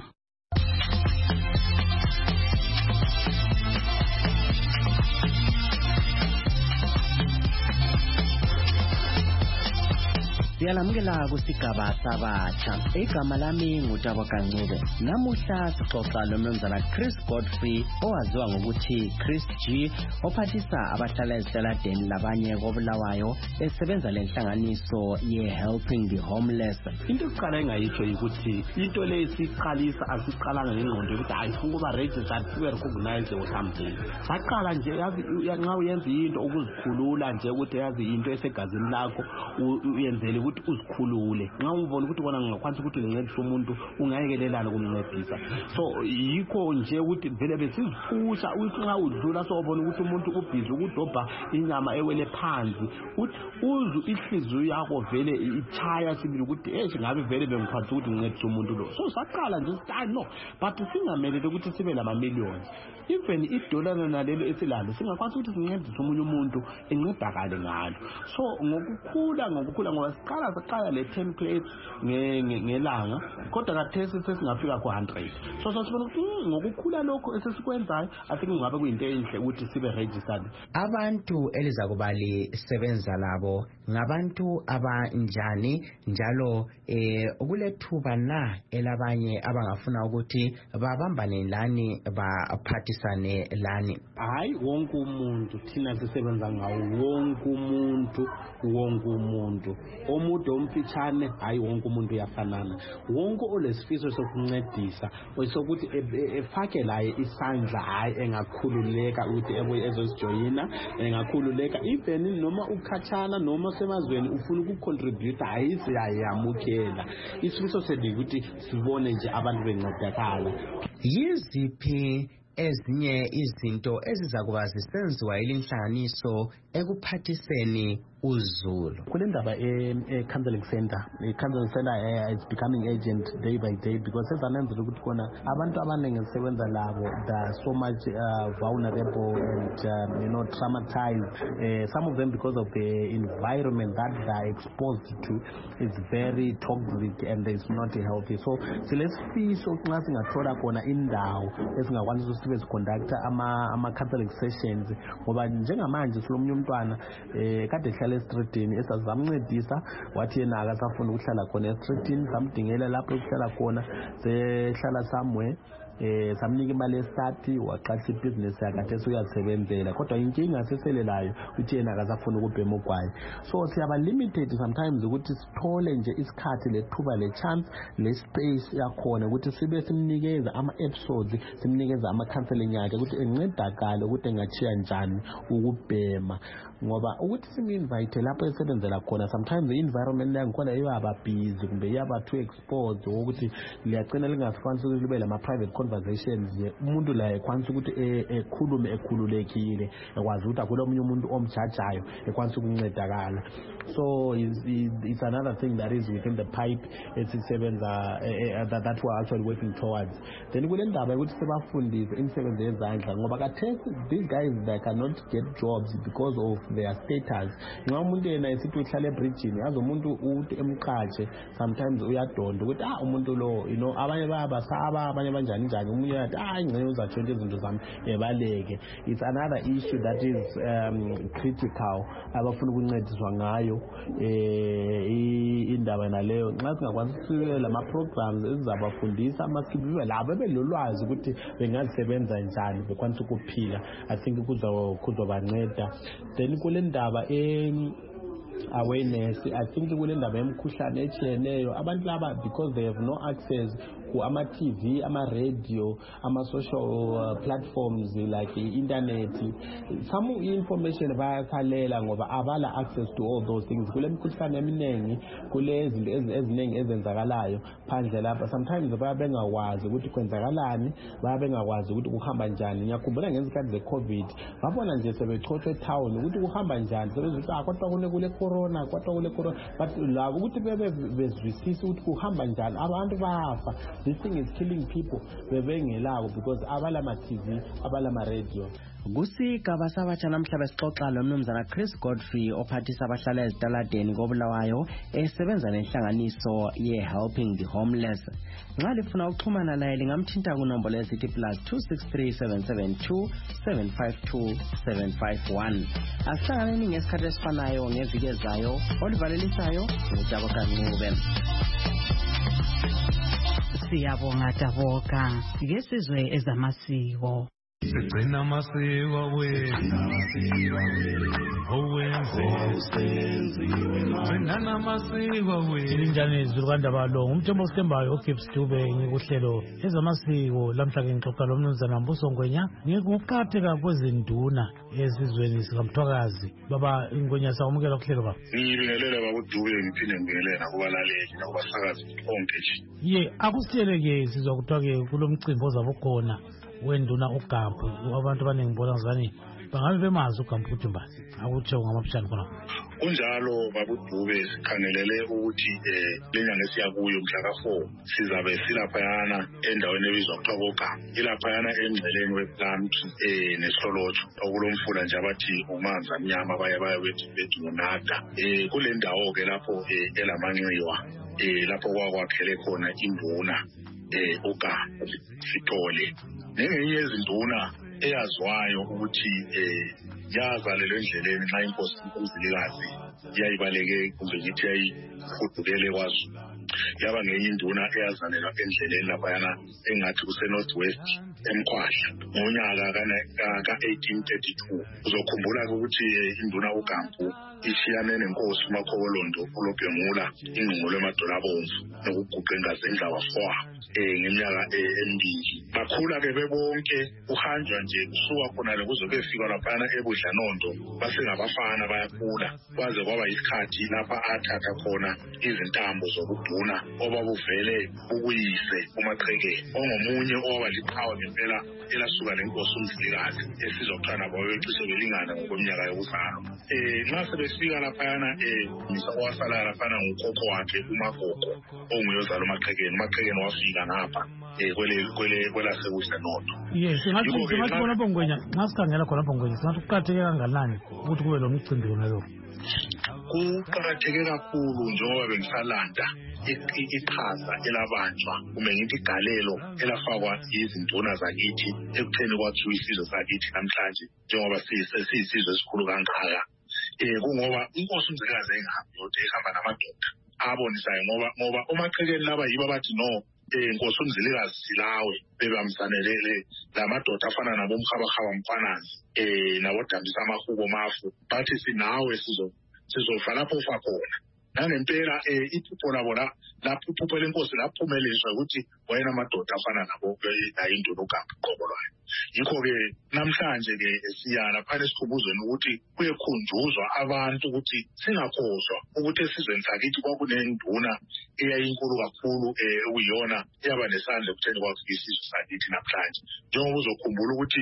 Siyalamukela kusigaba sabatsha. Igama lami nguTabo Kancube. Namuhla sixoxa lomnumzana Chris Godfrey owaziwa ngokuthi Chris G, ophathisa abahlala ezitaladeni labanye koBulawayo esebenza lenhlanganiso ye-Helping the Homeless. Into yokuqala engayitsho ukuthi into le siqalisa asiqalanga ngengqondo yokuthi ayifuna ukuba registered sibe recognized or something. Saqala nje nxa uyenza into ukuzikhulula nje ukuthi yazi into esegazini lakho uyenzele ukuthi uzikhulule. Nxa ubona ukuthi bona ngakwanisa ukuthi ngincedise umuntu ungayekelelana kumncedisa. So yikho nje ukuthi vele besiziphusha ukuthi nxa udlula so ubona ukuthi umuntu ubhizi ukudobha inyama ewele phansi uthi uzwe ihliziyo yakho vele ichaya sibili ukuthi ngabe vele bengikwanisa ukuthi ngincedise umuntu lo. So saqala nje sithi no, but singamelele ukuthi sibe lama millions. Even idola nalelo esilalo singakwanisa ukuthi sincedise umunye umuntu encedakale ngalo. So ngokukhula ngoba siqala le 10 plates ngelanga kodwa kathesi sesingafika ku100. So sasibona ukuthi ngokukhula lokho esesikwenzayo I think ngabe kuyinto enhle ukuthi sibe registered. Abantu elizakuba lisebenza labo ngabantu abanjani njalo kulethuba na elabanye abangafuna ukuthi babambane lani baphathisane lani? Hayi wonke umuntu thina sisebenza ngawo wonke umuntu omude omfitshane hayi wonke umuntu uyafanana. Wonke olesifiso sokuncedisa sokuthi efake laye isandla hayi engakhululeka ukuthi ezosijoyina engakhululeka even noma ukhatshana noma semazweni ufuna ukucontribute hayi siyayamukela. Isifiso sethu ukuthi sibone nje abantu bencedakala. Yiziphi ezinye izinto ezizakuba zisenziwa ilinhlanganiso ekuphathiseni uZulu. Kule ndaba counseling center is becoming urgent day by day because sesanenzela ukuthi khona abantu abaningi esisebenza labo are so much vulnerable and traumatized. Some of them because of the environment that they are exposed to is very toxic and it's not healthy. So silesifiso nxa singathola khona indawo esingakwanisa ukuthi sibe siconducta ama-counseling sessions ngoba njengamanje silomunye umntwana kade ehlala estreetini esazamncedisa wathi yena akasafuna ukuhlala khona estreetini samdingela lapho ukuhlala khona sehlala somewhere samnika imali esati waqasha ibhizinesi yakhe esuyasebenzela kodwa inkinga seselelayo uthi yena akasafuna ukubhema ugwayi. So siyaba limited sometimes ukuthi sithole nje isikhathi lethuba le chance le space yakhona ukuthi sibe simnikeza ama episodes simnikeza ama counseling yakhe ukuthi encedakale ukuthi engachiya njani ukubhema ngoba ukuthi siminvite lapho esebenzela khona sometimes the environment yangikhona iyaba busy kumbe iyaba too exposed ukuthi liyagcina lingasikwanisi ukuthi libe lama private conversations nje umuntu la ekwanisa ukuthi ekhulume ekhululekile ekwazi ukuthi akulo omunye umuntu omjajayo ekwanisa ukuncedakala. So it's another thing that is within the pipe esisebenza that we're actually working towards. Then kule ndaba ukuthi sebafundise imisebenzi yezandla ngoba kathesi these guys they cannot get jobs because of their status. Nxa umuntu yena esithi uhlala ebridgini yazi umuntu uthi emqhatshe sometimes uyadonda ukuthi umuntu lo abanye bayabasaba abanye banjani njani umunye yathi ingcenye uzatshontsha izinto zami ebaleke. It's another issue that is critical abafuna ukuncediswa ngayo indaba naleyo nxa singakwanisa ukuthi lama programs ezizabafundisa amaskill labo belolwazi ukuthi bengazisebenza njani bekwanisa ukuphila. I think kuzobanceda. Then kule ndaba awareness I think kule ndaba yemkhuhlane echiyeneyo abantu laba because they have no access ama TV ama radio ama social platforms like internet some information bayakhalela ngoba abala access to all those things. Kule mkhuhlane eminengi kule izinto eziningi ezenzakalayo phandle lapha sometimes bayabengakwazi ukuthi kwenzakalani bayabengakwazi ukuthi kuhamba njani. Ngiyakhumbula ngezikhathi ze-COVID babona nje sebechotha etown ukuthi kuhamba njani sebezithi kodwa kule corona but labo ukuthi bezwisisa ukuthi kuhamba njani abantu bafa. This thing is killing people bebengelawo because abalama TV abalama radio. Kusigaba sabatsha namhla besixoxa nomnumzana Chris Godfrey ophathisa abahlala ezitaladeni koBulawayo esebenza nenhlanganiso ye-Helping the Homeless. Nxa lifuna ukuxhumana naye lingamthinta kunombolo ezithi +263 772 752 751. Asihlanganeni ngesikhathi esifanayo ngeviki ezayo. Olivalelisayo nguJabo Kancube. Siyabonga Daboka ngesizwe ezamasiko. Sigcina amasiko wethu owenziwe amasiko wethu. Linjani izulu kaNdabalo umthembu osembayo uGibbs Dube ngikuhlelo ezamasiko lamhla ke ngixoxa lomnumzana Mbuso Ngwenya ngikuqhatheka kwezinduna esizweni sikaMthwakazi. Baba Ngwenya sawumukela kuhlelo baba. Ngibingelela baba uDube ngiphinde ngibingelela kubalaleli nakubasakazi bonke nje. Ye akusitheleke sizwa kuthiwa ke kulomcimbi ozabukhona wenduna uGampu abantu abaningi ngibona ngani bangabe bemazi uGampu ukuthi mbani akutsho ngamapshana khona. Kunjalo babudube sikhangelele ukuthi lenyanga esiyakuyo mhla ka4 sizabe silaphayana endaweni ebizwa kuthiwa koGampu ilaphayana engceleni wePlant neSolotho okulomfula nje abathi umanzi amnyama baye bethi ngonada. Kule ndawo ke lapho elamanxiwa lapho kwakwakhele khona induna uGampu Sithole nengenye izinduna eyaziwayo ukuthi yazalelwe endleleni nxa inkosi uMzilikazi yayibaleke kumbe ngithi yayifudukele kwaZulu yaba ngenye induna eyazalelwa endleleni laphayana engathi kuse-Northwest eMkhwahla ngonyaka ka-1832. Uzokhumbula ukuthi induna uGampu ishiyane nenkosi uMakhobolondo uLobhengula ingqungqulo eMadolabomvu nokuguqa engazi endlawa fwa ngeminyaka emibili. Bakhula ke bebonke uhanjwa nje kusuka khona kuze kuyefika laphayana ebuhle uDlanondo basengabafana bayakhula kwaze kwaba isikhathi lapha athatha khona izintambo zokuduna obabuvele ukuyise uMaqhekeni ongomunye owaliqhawe ngempela elasuka lenkosi uMzilikazi esizokutshana babecishe belingana ngokweminyaka yokuzalwa. Nxa sebefika laphayana owasala laphana ngukhokho wakhe uMagogo onguye ozala uMaqhekeni. uMaqhekeni wafika ngapha kwelaseKudlanondo. Yes, singathi khonapho Ngwenya, nxa sikhangela khonapho Ngwenya, singathi kuqakatheke kanganani ukuthi kube lo mcimbi wonalo? Kuqakatheke kakhulu njengoba bengisalanda iqhaza elabanjwa kumbe ngithi igalelo elafakwa izinduna zakithi ekutheni kwakhiwa isizwe sakithi namhlanje njengoba siyisizwe esikhulu kangaka. Kungoba inkosi uMzilikazi engahambi yodwa ehamba namadoda abonisayo ngoba uMaqhekeni laba yibo abathi no inkosi uMzilikazi silawe bebamsanelele lamadoda afana nabo Mkhabahaba Mkhwanazi nabodambisa amahubo mafu bathi sinawe sizofa lapho ufa khona. Nangempela iphupho labo lapho iphupho lenkosi laphumeliswa ukuthi wayena amadoda afana nabo ayinduna uGambu Qobolwayo. Yikho-ke namhlanje-ke siyala phana esikhubuzweni ukuthi kuyekhunjuzwa abantu ukuthi singakhohlwa ukuthi esizweni sakithi kwakunenduna eyayinkulu kakhulu okuyiyona eyaba nesandla ekutheni kwakho isizwe sakithi namhlanje. Njengoba uzokhumbula ukuthi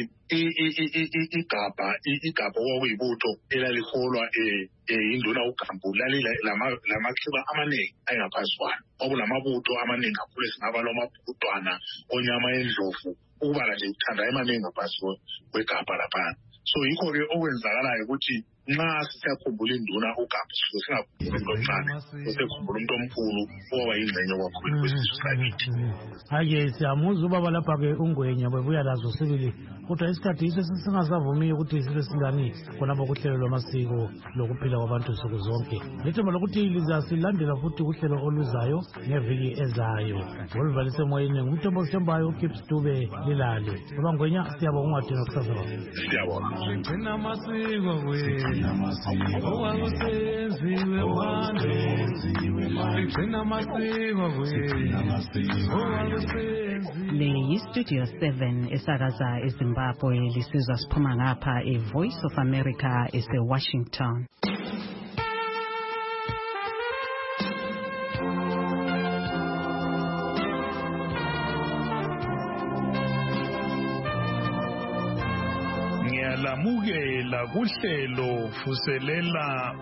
igabha kwakuyibutho elaliholwa induna uGambu lamaxhiba amaningi ayengaphansi kwalo. Okulamabutho amaningi kakhulu esingaba lomabhukudwana onyama endlovu ukubala nje uthanda emaningi ngaphansi kwegabha laphana. So yikho-ke okwenzakalayo ukuthi nxa sisiyakhumbula induna uGambu singakhumbula umuntu omncane, sisekhumbula umuntu omkhulu owaba yingxenye kakhulu kwesizwe sakithi. Hayi, siyamuzwa ubaba lapha-ke uNgwenya bebuya lazo sibili, kodwa isikhathi yiso singasavumiyo ukuthi sibe singani khonapho kuhlelo lwamasiko lokuphila kwabantu nsuku zonke. Lethemba lokuthi lizasilandela futhi kuhlelo oluzayo ngeviki ezayo. Ngoluvalise emoyeni ngumthombo osithembayo uKips Dube Lilale. Baba Ngwenya, siyabonga ungadinga kusasa baba. Siyabonga. Sigcina amasiko wethu owakusenziwe manje. Sigcina amasiko wethu owakusenziwe. Le yiStudio 7 esakaza eZimbabwe lisizwa siphuma ngapha eVoice of America eseWashington. Ngiyalamukela kuhlelo Vuselela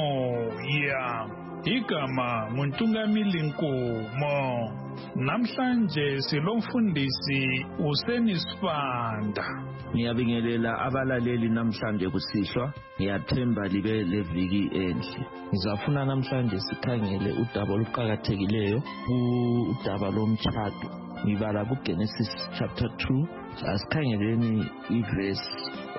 Umoya. Igama nguNtungamili Nkomo. Namhlanje silomfundisi uSenisifanda. Ngiyabingelela abalaleli namhlanje kusihlwa. Ngiyathemba libe leviki enhle. Ngizafuna namhlanje sikhangele udaba oluqhakathekileyo, udaba lomtshado. Ngibala kuGenesis chapter 2. Asikhangeleni iverse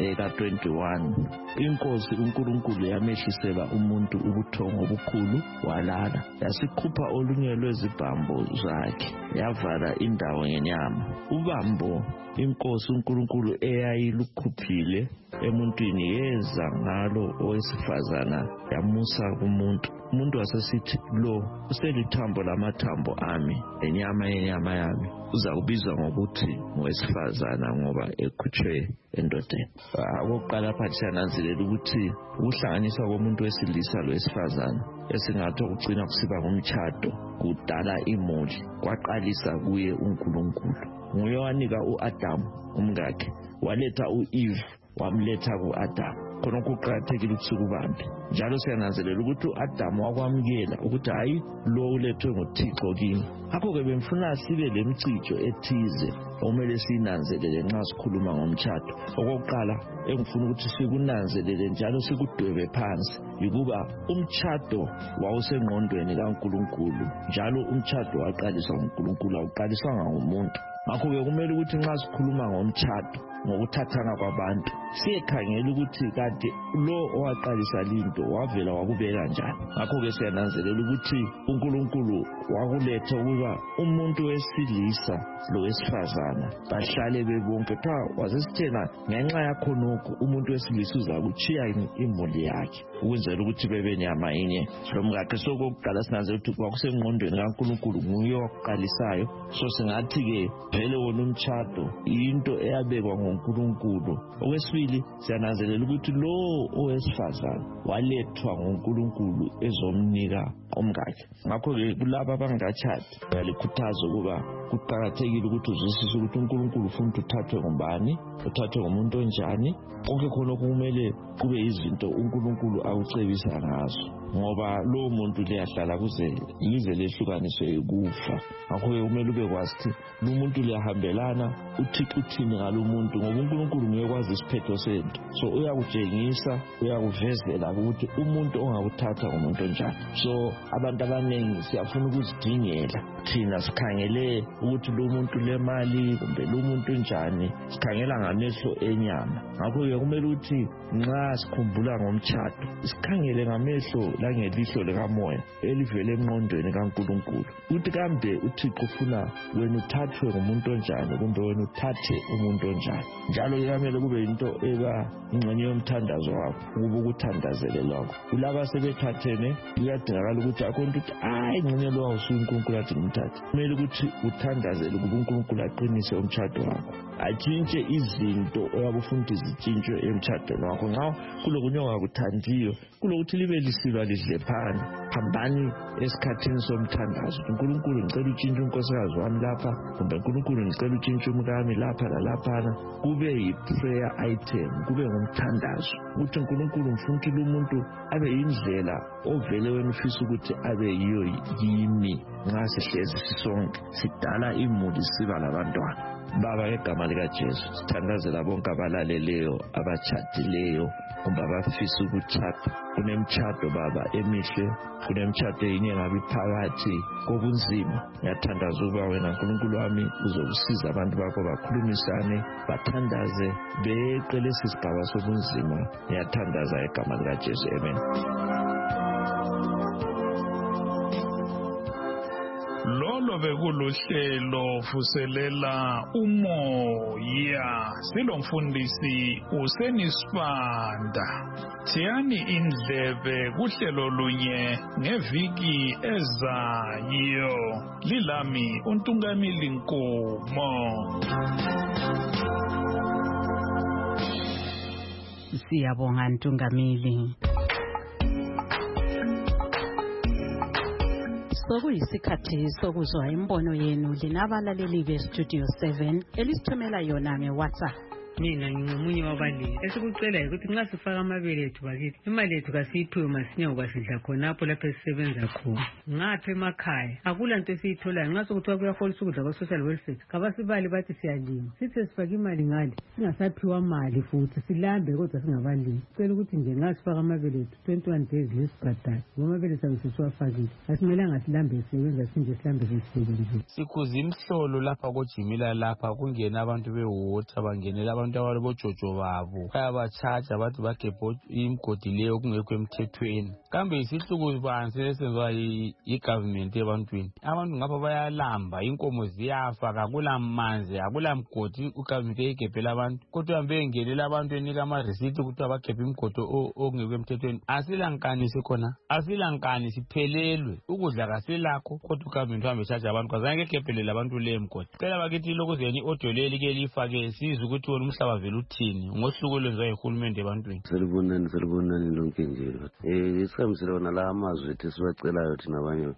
ka-21. Inkosi uNkulunkulu yamehlisela umuntu ubuthongo obukhulu walala. Yasikhupha olunye lwezibhambo zakhe yavala indawo ngenyama. Ubambo inkosi uNkulunkulu eyayilukhuphile emuntwini yeza ngalo owesifazana yamusa kumuntu. Umuntu wasesithi, lo uselithambo lamathambo ami lenyama yenyama yami. Uza kubizwa ngokuthi ngowesifazana ngoba ekhutshwe endodeni. Okokuqala phathi siyananzelela ukuthi ukuhlanganiswa komuntu wesilisa lowesifazana esingathi ukugcina kusiba ngumtshado kudala imuli kwaqalisa kuye uNkulunkulu. Nguye wanika u-Adamu umkakhe, waletha u-Eve wamletha ku-Adamu. Khona kuqakathekile ukuthi sikubambe. Njalo siyananzelela ukuthi u-Adamu wakwamukela ukuthi hayi lo ulethwe nguThixo kimi. Ngakho-ke bemfuna sibe lemcijo ethize okumele siyinanzelele nxa sikhuluma ngomtshado. Okokuqala engifuna ukuthi sikunanzelele njalo sikudwebe phansi yikuba umtshado wawusengqondweni kaNkulunkulu, njalo umtshado waqaliswa nguNkulunkulu, awuqaliswanga ngumuntu. Ngakho-ke kumele ukuthi nxa sikhuluma ngomtshado ngokuthathana kwabantu siyekhangela ukuthi kade lo owaqalisa linto wavela wakubeka njani. Ngakho-ke siyananzelela ukuthi uNkulunkulu wakuletha ukuba umuntu wesilisa lowesifazana bahlale bebonke. Wasesithena ngenxa yakhonokho umuntu wesilisa uza kutshiya imuli yakhe ukwenzela ukuthi bebe nyama inye lomkakhe. Sokokuqala sinanzelela ukuthi kwakusengqondweni kaNkulunkulu, nguye wakuqalisayo. So singathi-ke vele wona umtshado into eyabekwa nguNkulunkulu. Okwesibili siyananzelela ukuthi lo owesifazane walethwa nguNkulunkulu ezomnika umkakhe. Ngakho-ke kulaba abangakatshadi ngiyalikhuthaza ukuba kuqakathekile ukuthi uzwisise ukuthi uNkulunkulu ufuna ukuthi uthathwe ngubani, uthathwe ngumuntu onjani. Konke khona kumele kube izinto uNkulunkulu akucebisa ngazo, ngoba lo muntu liyahlala kuze lize lehlukaniswe ukufa. Ngakho-ke kumele ube kwazi ukuthi lo muntu liyahambelana, uThixo uthini ngalo muntu, ngoba uNkulunkulu ngeke kwazi isiphetho sento. So uyakutshengisa, uyakuvezela ukuthi umuntu ongakuthatha ngumuntu onjani. So abantu abaningi siyafuna ukuzidingela thina sikhangele ukuthi lo muntu lemali kumbe lo muntu njani, sikhangela ngamehlo enyama. Ngakho-ke kumele ukuthi nxa sikhumbula ngomtshado sikhangele ngamehlo langelihlo likamoya elivele emngqondweni kaNkulunkulu, ukuthi kambe uThixo ufuna wena uthathwe ngumuntu onjani kumbe wena uthathe umuntu onjani. Njalo kumele kube into eba ingxenye yomthandazo wakho, ukuba ukuthandazele lokho. Kulaba sebethathene kuyadingakala ukuthi akhona ukuthi ingxenye lo awusuka uNkulunkulu athi ngimthathe. Kumele ukuthi uthandazele ukuba uNkulunkulu aqinise umtshado wakho, atshintshe izinto oyabufuna ukuthi zitshintshwe emtshadweni wakho. Nxa kulokunye ongakuthandiyo, kulokuthi libe lisilwa lidlephana, hambani esikhathini somthandazo. uNkulunkulu ngicela utshintshe unkosikazi wami lapha, kumbe uNkulunkulu ngicela utshintshe umkami lapha lalaphana. Kube yi-prayer item, kube ngumthandazo ukuthi uNkulunkulu ngifuna ukuthi lo muntu abe yindlela ovele wena ufisa ukuthi abe yiyo yimi. Nxa sihlezi sisonke sidala imuli siba labantwana. Baba, ngegama likaJesu sithandazela bonke abalaleleyo, abatshadileyo kumbe abafisa ukutshada. Kunemtshado Baba emihle, kunemtshado eyinye ngabe phakathi kobunzima. Ngiyathandaza ukuba wena Nkulunkulu wami uzokusiza abantu bakho bakhulumisane, bathandaze, beqe lesi sigaba sobunzima. Ngiyathandaza ngegama likaJesu, amen. Lolo bekuluhlelo vuselela umoya, silomfundisi uSenisibanda. Thiyani indlebe kuhlelo lunye ngeviki ezayo. Lilami uNtungamili Nkomo. Siyabonga Ntungamili. Sokuyisikhathi sokuzwa imbono yenu linabalaleli beStudio 7 elisithumela yona ngeWhatsApp. Mina ngingomunye wabalimi esikucela ukuthi nxa sifaka amabele ethu bakithi imali yethu kasiyiphiwe masinya ukwasidla khonapho lapho esisebenza khona. Ngapha emakhaya akula nto esiyitholayo. Nxa sokuthiwa kuyaholisa ukudla kwa-social welfare kabasibali bathi siyalima, sithi sifake imali ngale singasaphiwa mali futhi silambe kodwa singabalimi. Cela ukuthi nje nxa sifaka amabele ethu 21 days lesibhadala ngoba amabele sabe sesiwafakile, asimelanga silambe sisebenza sinje silambe sisebenzile. Sikhuza imhlolo lapha kojimila lapha kungena abantu bewota bangenela abantu abalobojojo babo bayabatshaja bathi bagebhe imgodi leyo kungekho emthethweni. Kambe isihluku banzi esenziwa yi-government ebantwini. Abantu ngapha bayalamba, inkomo ziyafa, akula manzi, akula mgodi, ugovernment eyigebhela abantu. Kodwa hambe engelela abantu enika ama-receipt ukuthi abagebhe imgodi okungekho emthethweni. Asilankani sikhona, asilankani siphelelwe. Ukudla kasilakho kodwa ugovernment uhambe etshaja abantu kwazange kegebhelela abantu le mgodi. Cela bakithi lokuzeni i-audio leli ke lifake sizwe ukuthi wona umhlaba vele uthini ngosuku olwenziwa yihulumende ebantwini. Selibonani lonke nje. Isikhambisela wona la amazwi ethu siwacelayo thina abanye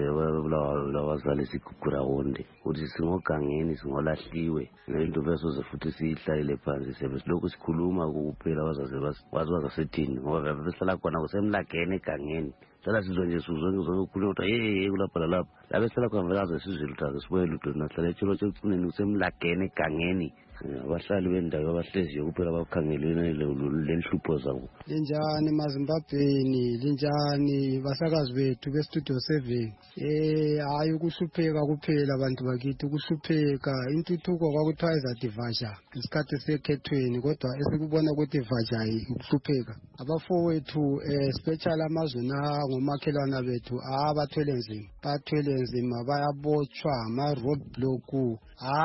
labazali sigugura wonde ukuthi singogangeni singolahliwe lento besoze futhi siyihlalele phansi siyabe silokhu sikhuluma kuphela wazasethini ngoba behlala khona kusemlageni egangeni. Sala sizwe nje zonke ukukhuluma ukuthi kulapha lalapha labe sala khona velaze sizwe lutho sibuye lutho nahlala etshilo tshegcineni kusemlageni egangeni. Abahlali bendawo abahleziyo kuphela bakhangelene lenhlupho zabo. Linjani maZimbabweni, linjani basakazi bethu beStudio 7. Hayi ukuhlupheka kuphela abantu bakithi, ukuhlupheka intuthuko kwakuthiwa izadivasha isikhathi sekhethweni, kodwa esikubona ukuthi ivasha ukuhlupheka. Abafowethu special amazona ngomakhelwana bethu bathwele nzima bayabotshwa ama roadblock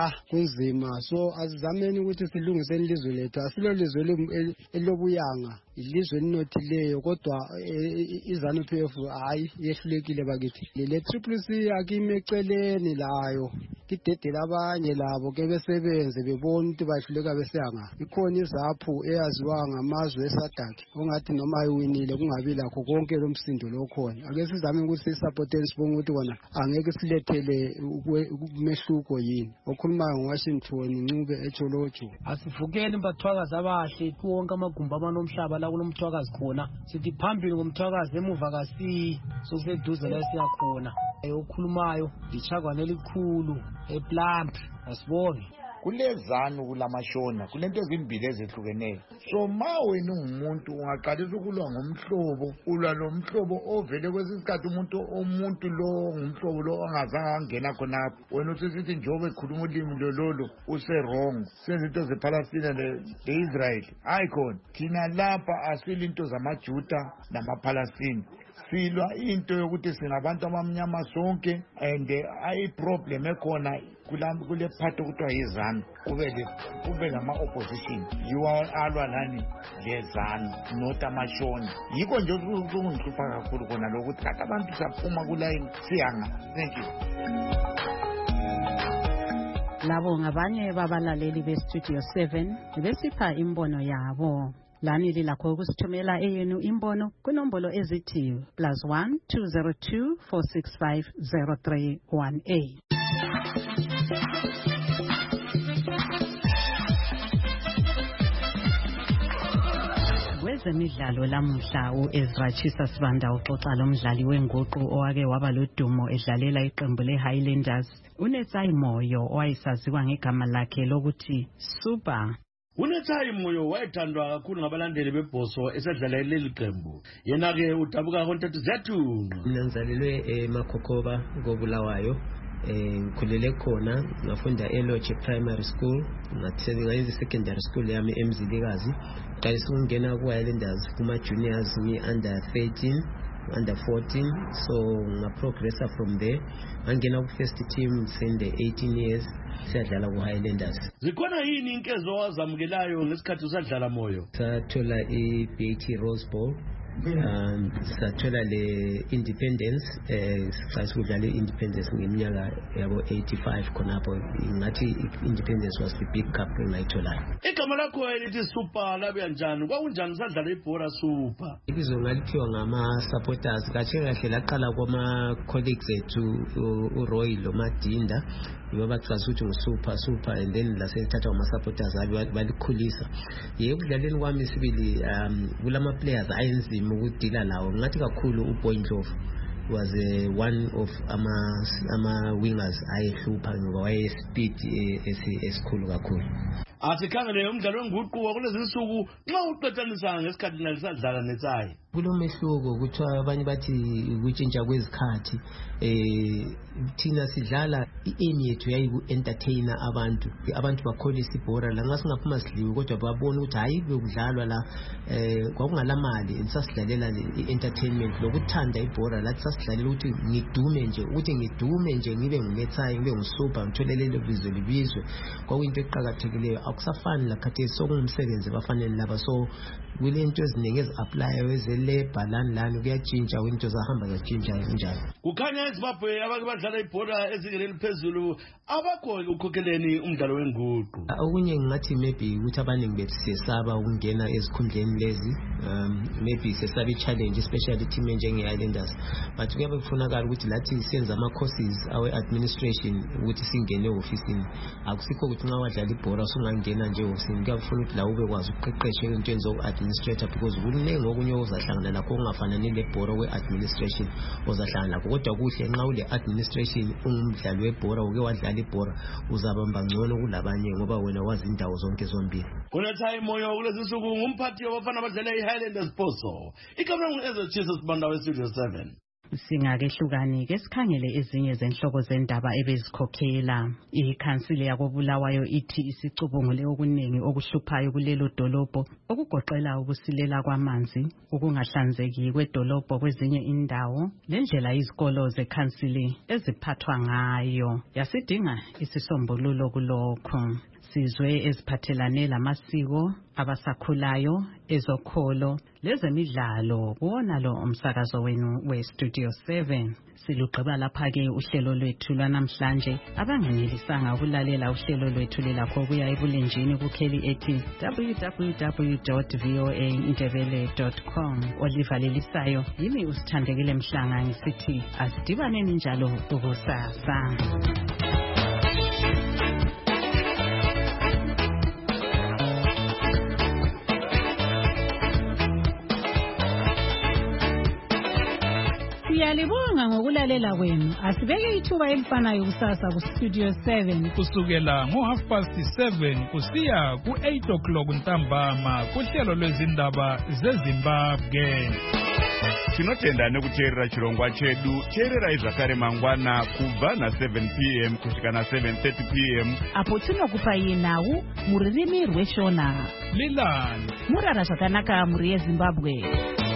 kunzima. So azizameni ukuthi silungiseni ilizwe lethu, asilo lizwe elobuyanga ilizwe elinothileyo kodwa iZANU-PF hayi yehlulekile bakithi. Le Triple C akime eceleni layo kidedela abanye labo ke besebenze bebona ukuthi bahluleka besiyanga. Ikhona izaphu eyaziwa ngamazwe eSADC ongathi noma ayiwinile kungabi lakho konke lo msindo lo khona. Ake sizame ukuthi sisupporteni sibonge ukuthi kona angeke silethele umehluko yini. Okhulumayo ngoWashington Ncube eTsholotsho. Asivukeni bathwakazi abahle wonke amagumbi amanomhlaba la kunomthwakazi khona. Sithi phambili ngomthwakazi emuva kasi sokuseduze la siyakhona. Okhulumayo lichagwane elikhulu ePlant asibone. Kulezanu kulamashona kulento ezimbili ezehlukeneyo. So ma wena ungumuntu ungaqalisa ukulwa ngomhlobo ulwa lomhlobo ovele kwesikhathi umuntu lo ngumhlobo lo ongazange angena khonapho wena usithi njengoba ekhuluma ulimi lolo use-wrong senze into zePalestina le-Israel hayi khona thina lapha asile into zamaJuda namaPalestina silwa into yokuthi singabantu abamnyama sonke and ayi-problem ekhona kule part okuthiwa yizanu kube nama-opposition yiwo alwa lani lezanu not amashona yikho nje ukungihlupha kakhulu khona lokuthi kati abantu siyaphuma kulayini siyanga. Thank you. Labo ngabanye babalaleli beStudio 7 besipha imbono yabo. Lani lilakho ukusithumela eyenu imbono kwinombolo ezithi +1 202 465 0318. Kwezemidlalo lamuhla uEzra Chisa Sibanda uxoxa lomdlali wenguqu owake waba lodumo edlalela iqembu leHighlanders uNetsayi Moyo owayesaziwa ngegama lakhe lokuthi Super. UNetsayi Moyo wayethandwa kakhulu ngabalandeli bebhoso esedlala leli qembu. Yena-ke udabuka kontathu ziyathunqa. Mina ngizalelwe eMakhokoba koBulawayo. Ngikhulele khona ngafunda eLodge Primary School ngayenza secondary school yami eMzilikazi qalisa ukungena ku-Highlanders kuma-juniors under 13 under 14 so ngaprogressa from there ngangena ku-first team sende 18 years siyadlala ku-Highlanders. Zikhona yini inkezo owazamukelayo ngesikhathi usadlala Moyo? Sathola i-BAT Rose Bowl sathola le-independence sasikudlala i-independence ngeminyaka yabo 85 khonapho ngathi i-independence was the big cup engayitholayo. Igama lakho elithi Super labuya njani? Kwakunjani usadlala ibhola Super? Ibizo ngaliphiwa ngama-supporters kahle kahle laqala kwama-colleagues ethu uRoy loMadinda yibo bachaza ukuthi ngu-super and then lasethatha ama-supporters balikhulisa. Ekudlaleni kwami sibili kulama-players ayenzima ukudila lawo ngathi kakhulu uBoy Ndlovu was one of ama-wingers ayehlupha ngoba wayespeed esikhulu kakhulu. Asikhangele umdlalo wenguqu kulezi nsuku nxa uqhathanisa ngesikhathi nalisadlala Netsayi. Kulomehluko kuthiwa abanye bathi ukutshintsha kwezikhathi thina sidlala i-aim yethu yayiku-entertaina abantu bakholisa ibhora la nxa singaphuma sidliwe kodwa babona ukuthi hayi bekudlalwa la kwakungalamali sasidlalela i-entertainment lokuthanda ibhora lathi sasidlalela ukuthi ngidume nje ngibe nguNetsayi ngibe nguSuper ngitholelele bizo libizwe kwakuyinto eqhakathekileyo akusafani lakhathesi sokungumsebenzi bafanele laba so kulento eziningi ezi-aplayo ezelebha lani kuyatshintsha into zahamba zatshintsha njalo. Kukhanya eZimbabwe abake badlala ibhola ezingeni liphezulu abakho ukukhokheleni umdlalo wenguqu. Okunye ngingathi maybe ukuthi abaningi bethu siyesaba ukungena ezikhundleni lezi maybe siyesaba i-challenge especially team njenge-Highlanders but kuyabe kufunakala ukuthi lathi siyenze ama-courses awe-administration ukuthi singene e-ofisini akusikho ukuthi nxa wadlala ibhola usungangena nje e-ofisini kuyafuna ukuthi la ube kwazi ukuqeqesha entweni zoku-administrator because kuningi okunye ozahlangana lakho okungafanani lebhora we-administration ozahlangana lakho kodwa kuhle nxa ule-administration ungumdlali webhora uke wadlala ibhora uzabamba ngcono kulabanye ngoba wena wazi indawo zonke zombili. UNetsayi Moyo kulezi nsuku ngumphathi wabafana abadlala i-Highlanders Boso. Igama ngu-Ezra Chisa Sibanda weStudio 7. Singakehlukani-ke sikhangele ezinye zenhloko zendaba ebezikhokhela. Ikhansile yakoBulawayo ithi isicubungule okuningi okuhluphayo kulelo dolobho okugoqela ukusilela kwamanzi, ukungahlanzeki kwedolobho kwezinye indawo, lendlela izikolo zekhansile eziphathwa ngayo. Yasidinga isisombululo kulokho. sizwe eziphathelane lamasiko abasakhulayo, ezokholo, lezemidlalo kuwona lo umsakazo wenu we-Studio 7. Silugqiba lapha-ke uhlelo lwethu lwanamhlanje. Abangenelisanga ukulalela uhlelo lwethu lelakho kuya ebulenjini kukheli ethi www.voaindebele.com. olivalelisayo yimi usithandekile Mhlanga ngisithi asidibaneni njalo ukusasa. Siyalibonga ngokulalela kwenu. Asibeke ithuba elifanayo kusasa ku-Studio 7 kusukela ngo7:30 kusiya ku8 ntambama kuhlelo lwezindaba zeZimbabwe. Tinotenda nekuteerera chirongwa chedu. Teererai zvakare mangwana kubva na7 p.m. kusvika na7:30 p.m. apo tinokupai nhau mururimi rweshona. Lilani murara zvakanaka muri yeZimbabwe.